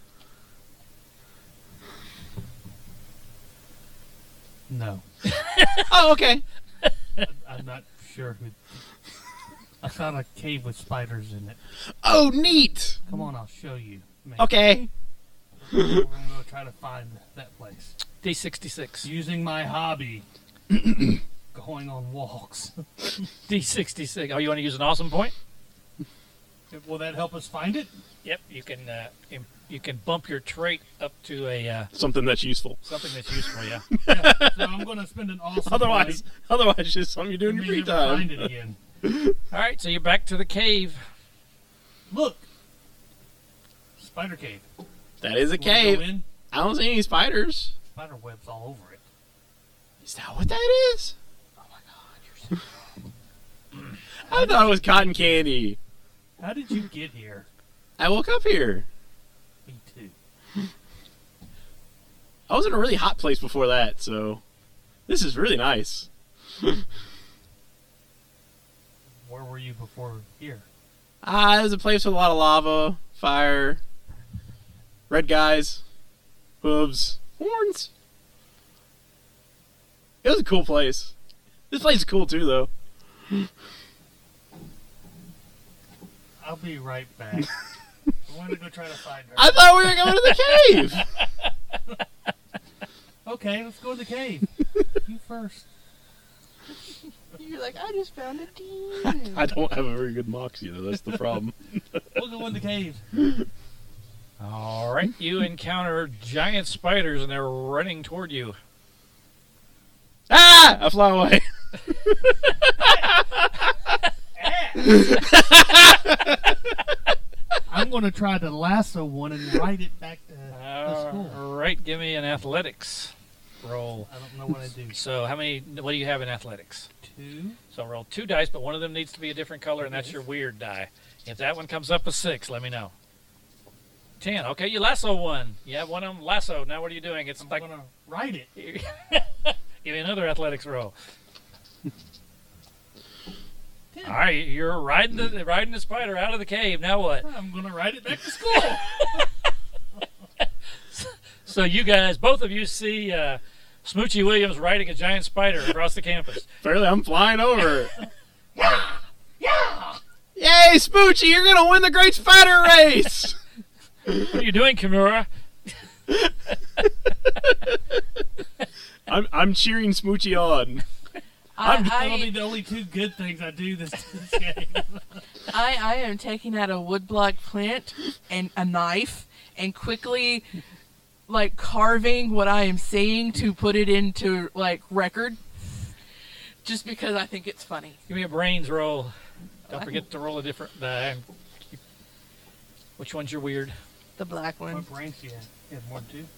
No. Oh, okay. I'm not sure who. I found a cave with spiders in it. Oh, neat. Come on, I'll show you. Maybe. Okay. We're going to go try to find that place. D66. Using my hobby. Going on walks. D66. Oh, you want to use an awesome point? Will that help us find it? Yep. You can bump your trait up to a Something that's useful. something that's useful. Yeah. Yeah. So I'm going to spend an awesome Otherwise, point. it's just something you do in and your may free never find time. it again. All right. So you're back to the cave. Look. Spider cave. That is a Wanna go cave. in? I don't see any spiders. Spider webs all over it. Is that what that is? Oh my god, you're so I thought it was cotton candy. How did you get here? I woke up here. Me too. I was in a really hot place before that, so this is really nice. Where were you before here? There's a place with a lot of lava, fire, red guys, hooves, horns. It was a cool place. This place is cool too, though. I'll be right back. I want to go try to find her. I thought we were going to the cave. Okay, let's go in the cave. You first. You're like, I just found a demon. I don't have a very good moxie, though. That's the problem. We'll go in the cave. All right, you encounter giant spiders, and they're running toward you. Ah! I fly away. I'm going to try to lasso one and ride it back to the school. All right, give me an athletics roll. I don't know what I do. So what do you have in athletics? 2. So roll 2 dice, but one of them needs to be a different color, and that's your weird die. If that one comes up a 6, let me know. 10. Okay, you lasso one. You have one of them lasso. Now what are you doing? It's I'm like going to ride it. give me another athletics roll. All right, you're riding the spider out of the cave. Now what? I'm going to ride it back to school. So you guys, both of you see Smoochie Williams riding a giant spider across the campus. Apparently, I'm flying over. Yay, Smoochie! You're gonna win the Great Spider Race. What are you doing, Kimura? I'm cheering Smoochie on. That'll be the only 2 good things I do this game. I am taking out a woodblock flint and a knife and quickly, like, carving what I am seeing to put it into, like, record. Just because I think it's funny. Give me a brains roll. Don't forget to roll a different die. Which one's your weird? The black one. What brains do you have? You have more than 2?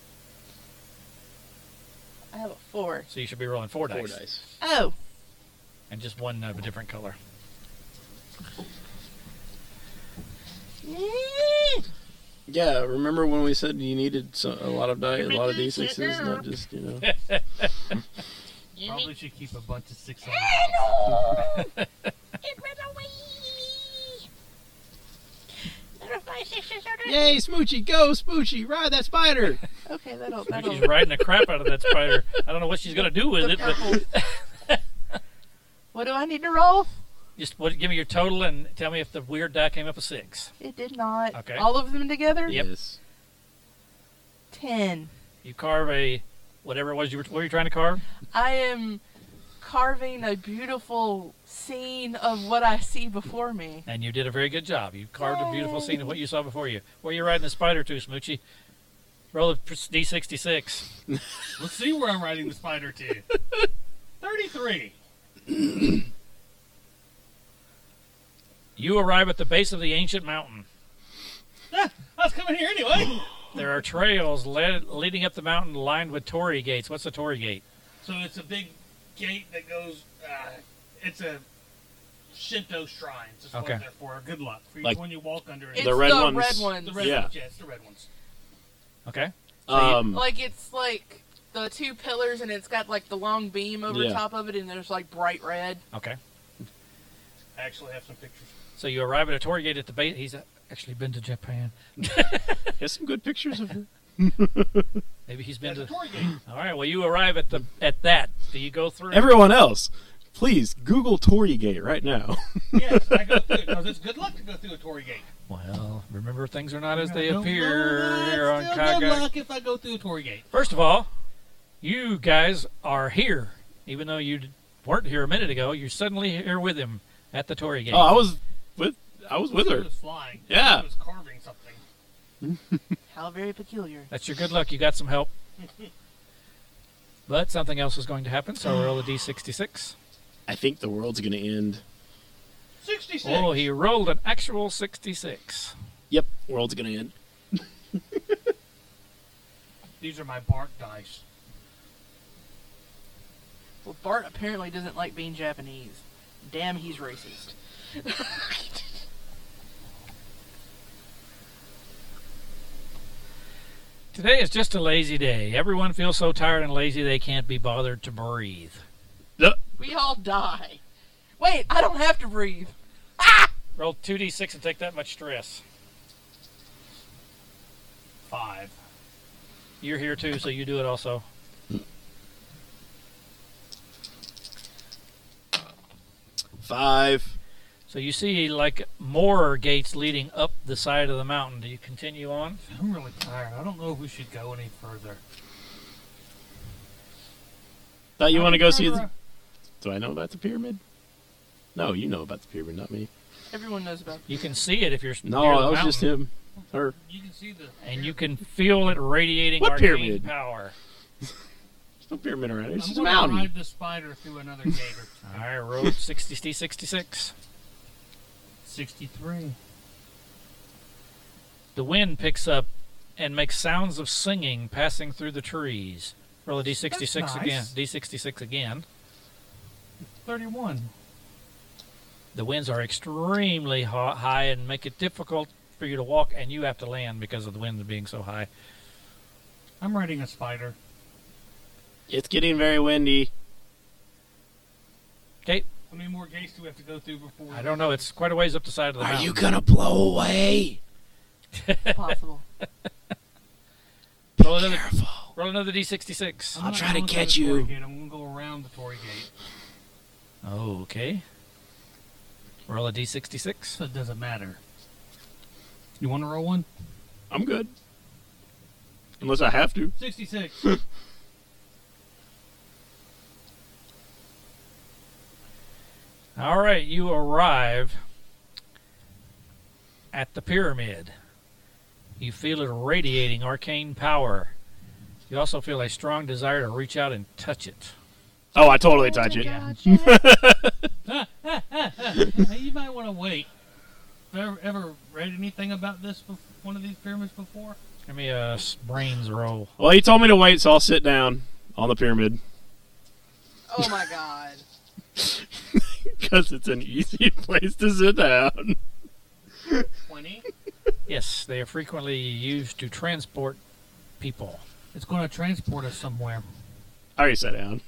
I have a 4. So you should be rolling 4 dice. 4 dice. Oh. And just one of a different color. Yeah, remember when we said you needed a lot of D6s, not just, Probably should keep a bunch of 6 on. Yay, Smoochie, go, Smoochie, ride that spider. Okay, that'll. She's riding the crap out of that spider. I don't know what she's going to do with it, but What do I need to roll? just give me your total and tell me if the weird die came up a 6. It did not. Okay. All of them together? Yep. Yes. 10. You carve whatever it was what were you trying to carve? I am carving a beautiful scene of what I see before me. And you did a very good job. You carved a beautiful scene of what you saw before you. Where are you riding the spider to, Smoochie? Roll a D66. Let's see where I'm riding the spider to. 33. You arrive at the base of the ancient mountain. I was coming here anyway. There are trails leading up the mountain lined with torii gates. What's a torii gate? So it's a big gate that goes. It's a Shinto shrine. It's Okay. there for good luck for Like when you walk under it. It's The red the ones. red ones. The red Yeah. ones, yes, the red ones. Okay. Like, it's like the 2 pillars and it's got like the long beam over Yeah. top of it and there's like bright red. Okay. I actually have some pictures. So you arrive at a torii gate at the base. He's actually been to Japan. Has some good pictures of her. Maybe he's been That's to. a torii gate. All right. Well, you arrive at that. Do you go through? Everyone else, please Google Torii Gate right now. Yes, I go through it because it's good luck to go through a torii gate. Well, remember things are not as they No, appear here on it's still good Kaga. luck if I go through a torii gate. First of all, you guys are here, even though you weren't here a minute ago. You're suddenly here with him at the torii gate. Oh, I was with She her. was flying. Yeah. She was carving something. How very peculiar. That's your good luck. You got some help. But something else is going to happen, so roll a D66. I think the world's gonna end. 66. Oh, he rolled an actual 66. Yep, world's gonna end. These are my Bart dice. Well, Bart apparently doesn't like being Japanese. Damn, he's racist. Today is just a lazy day. Everyone feels so tired and lazy they can't be bothered to breathe. We all die. Wait, I don't have to breathe. Roll 2d6 and take that much stress. 5. You're here too, so you do it also. Five. So you see like more gates leading up the side of the mountain. Do you continue on? I'm really tired. I don't know if we should go any further. Thought you want to go see. the? Do I know about the pyramid? No, you know about the pyramid, not me. Everyone knows about You can see it if you're No, near the that was mountain. just him. Her. You can see the. And you can feel it radiating What arcane pyramid? power. There's no pyramid around it. It's I'm just a going to mountain. ride the spider through another gate or two. All right, roll 66. 63. The wind picks up and makes sounds of singing passing through the trees. Roll a d66 That's nice. again. D66 again. 31. The winds are extremely high and make it difficult for you to walk, and you have to land because of the wind being so high. I'm riding a spider. It's getting very windy. Okay, How many more gates do we have to go through before? I don't know. It's quite a ways up the side of the Are mountain. you gonna blow away? possible. Roll another, Careful. roll another d66. I'm I'll not try to going through catch the Tory you. Gate. I'm going to go around the Tory Gate. Oh, okay. Roll a d66. So it doesn't matter. You want to roll one? I'm good. Unless I have to. 66. All right, you arrive at the pyramid. You feel it radiating arcane power. You also feel a strong desire to reach out and touch it. Oh, I totally touch it. You might want to wait. Ever read anything about this? One of these pyramids before? Give me a brains roll. Well, he told me to wait, so I'll sit down on the pyramid Oh my god. because it's an easy place to sit down. 20. Yes, they are frequently used to transport people. It's going to transport us somewhere. I already sat down.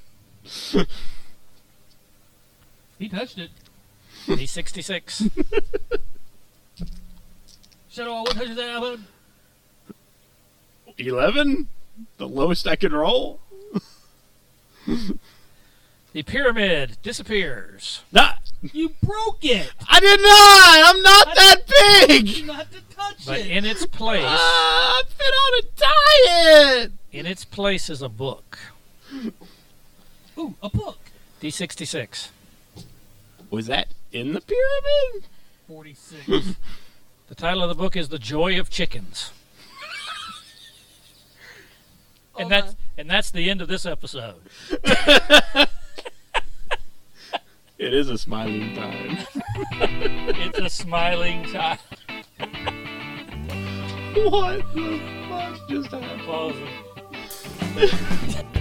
He touched it. D66. Shadow, what touches that? But 11? The lowest I could roll? The pyramid disappears. Nah, you broke it. I did not! I'm not that big! Not to touch But it. in its place, I've been on a diet! in its place is a book. Ooh, a book. D66. Was that in the pyramid? 46. The title of the book is The Joy of Chickens. Oh And that's the end of this episode. It is a smiling time. It's a smiling time. What the fuck just happened? Closing.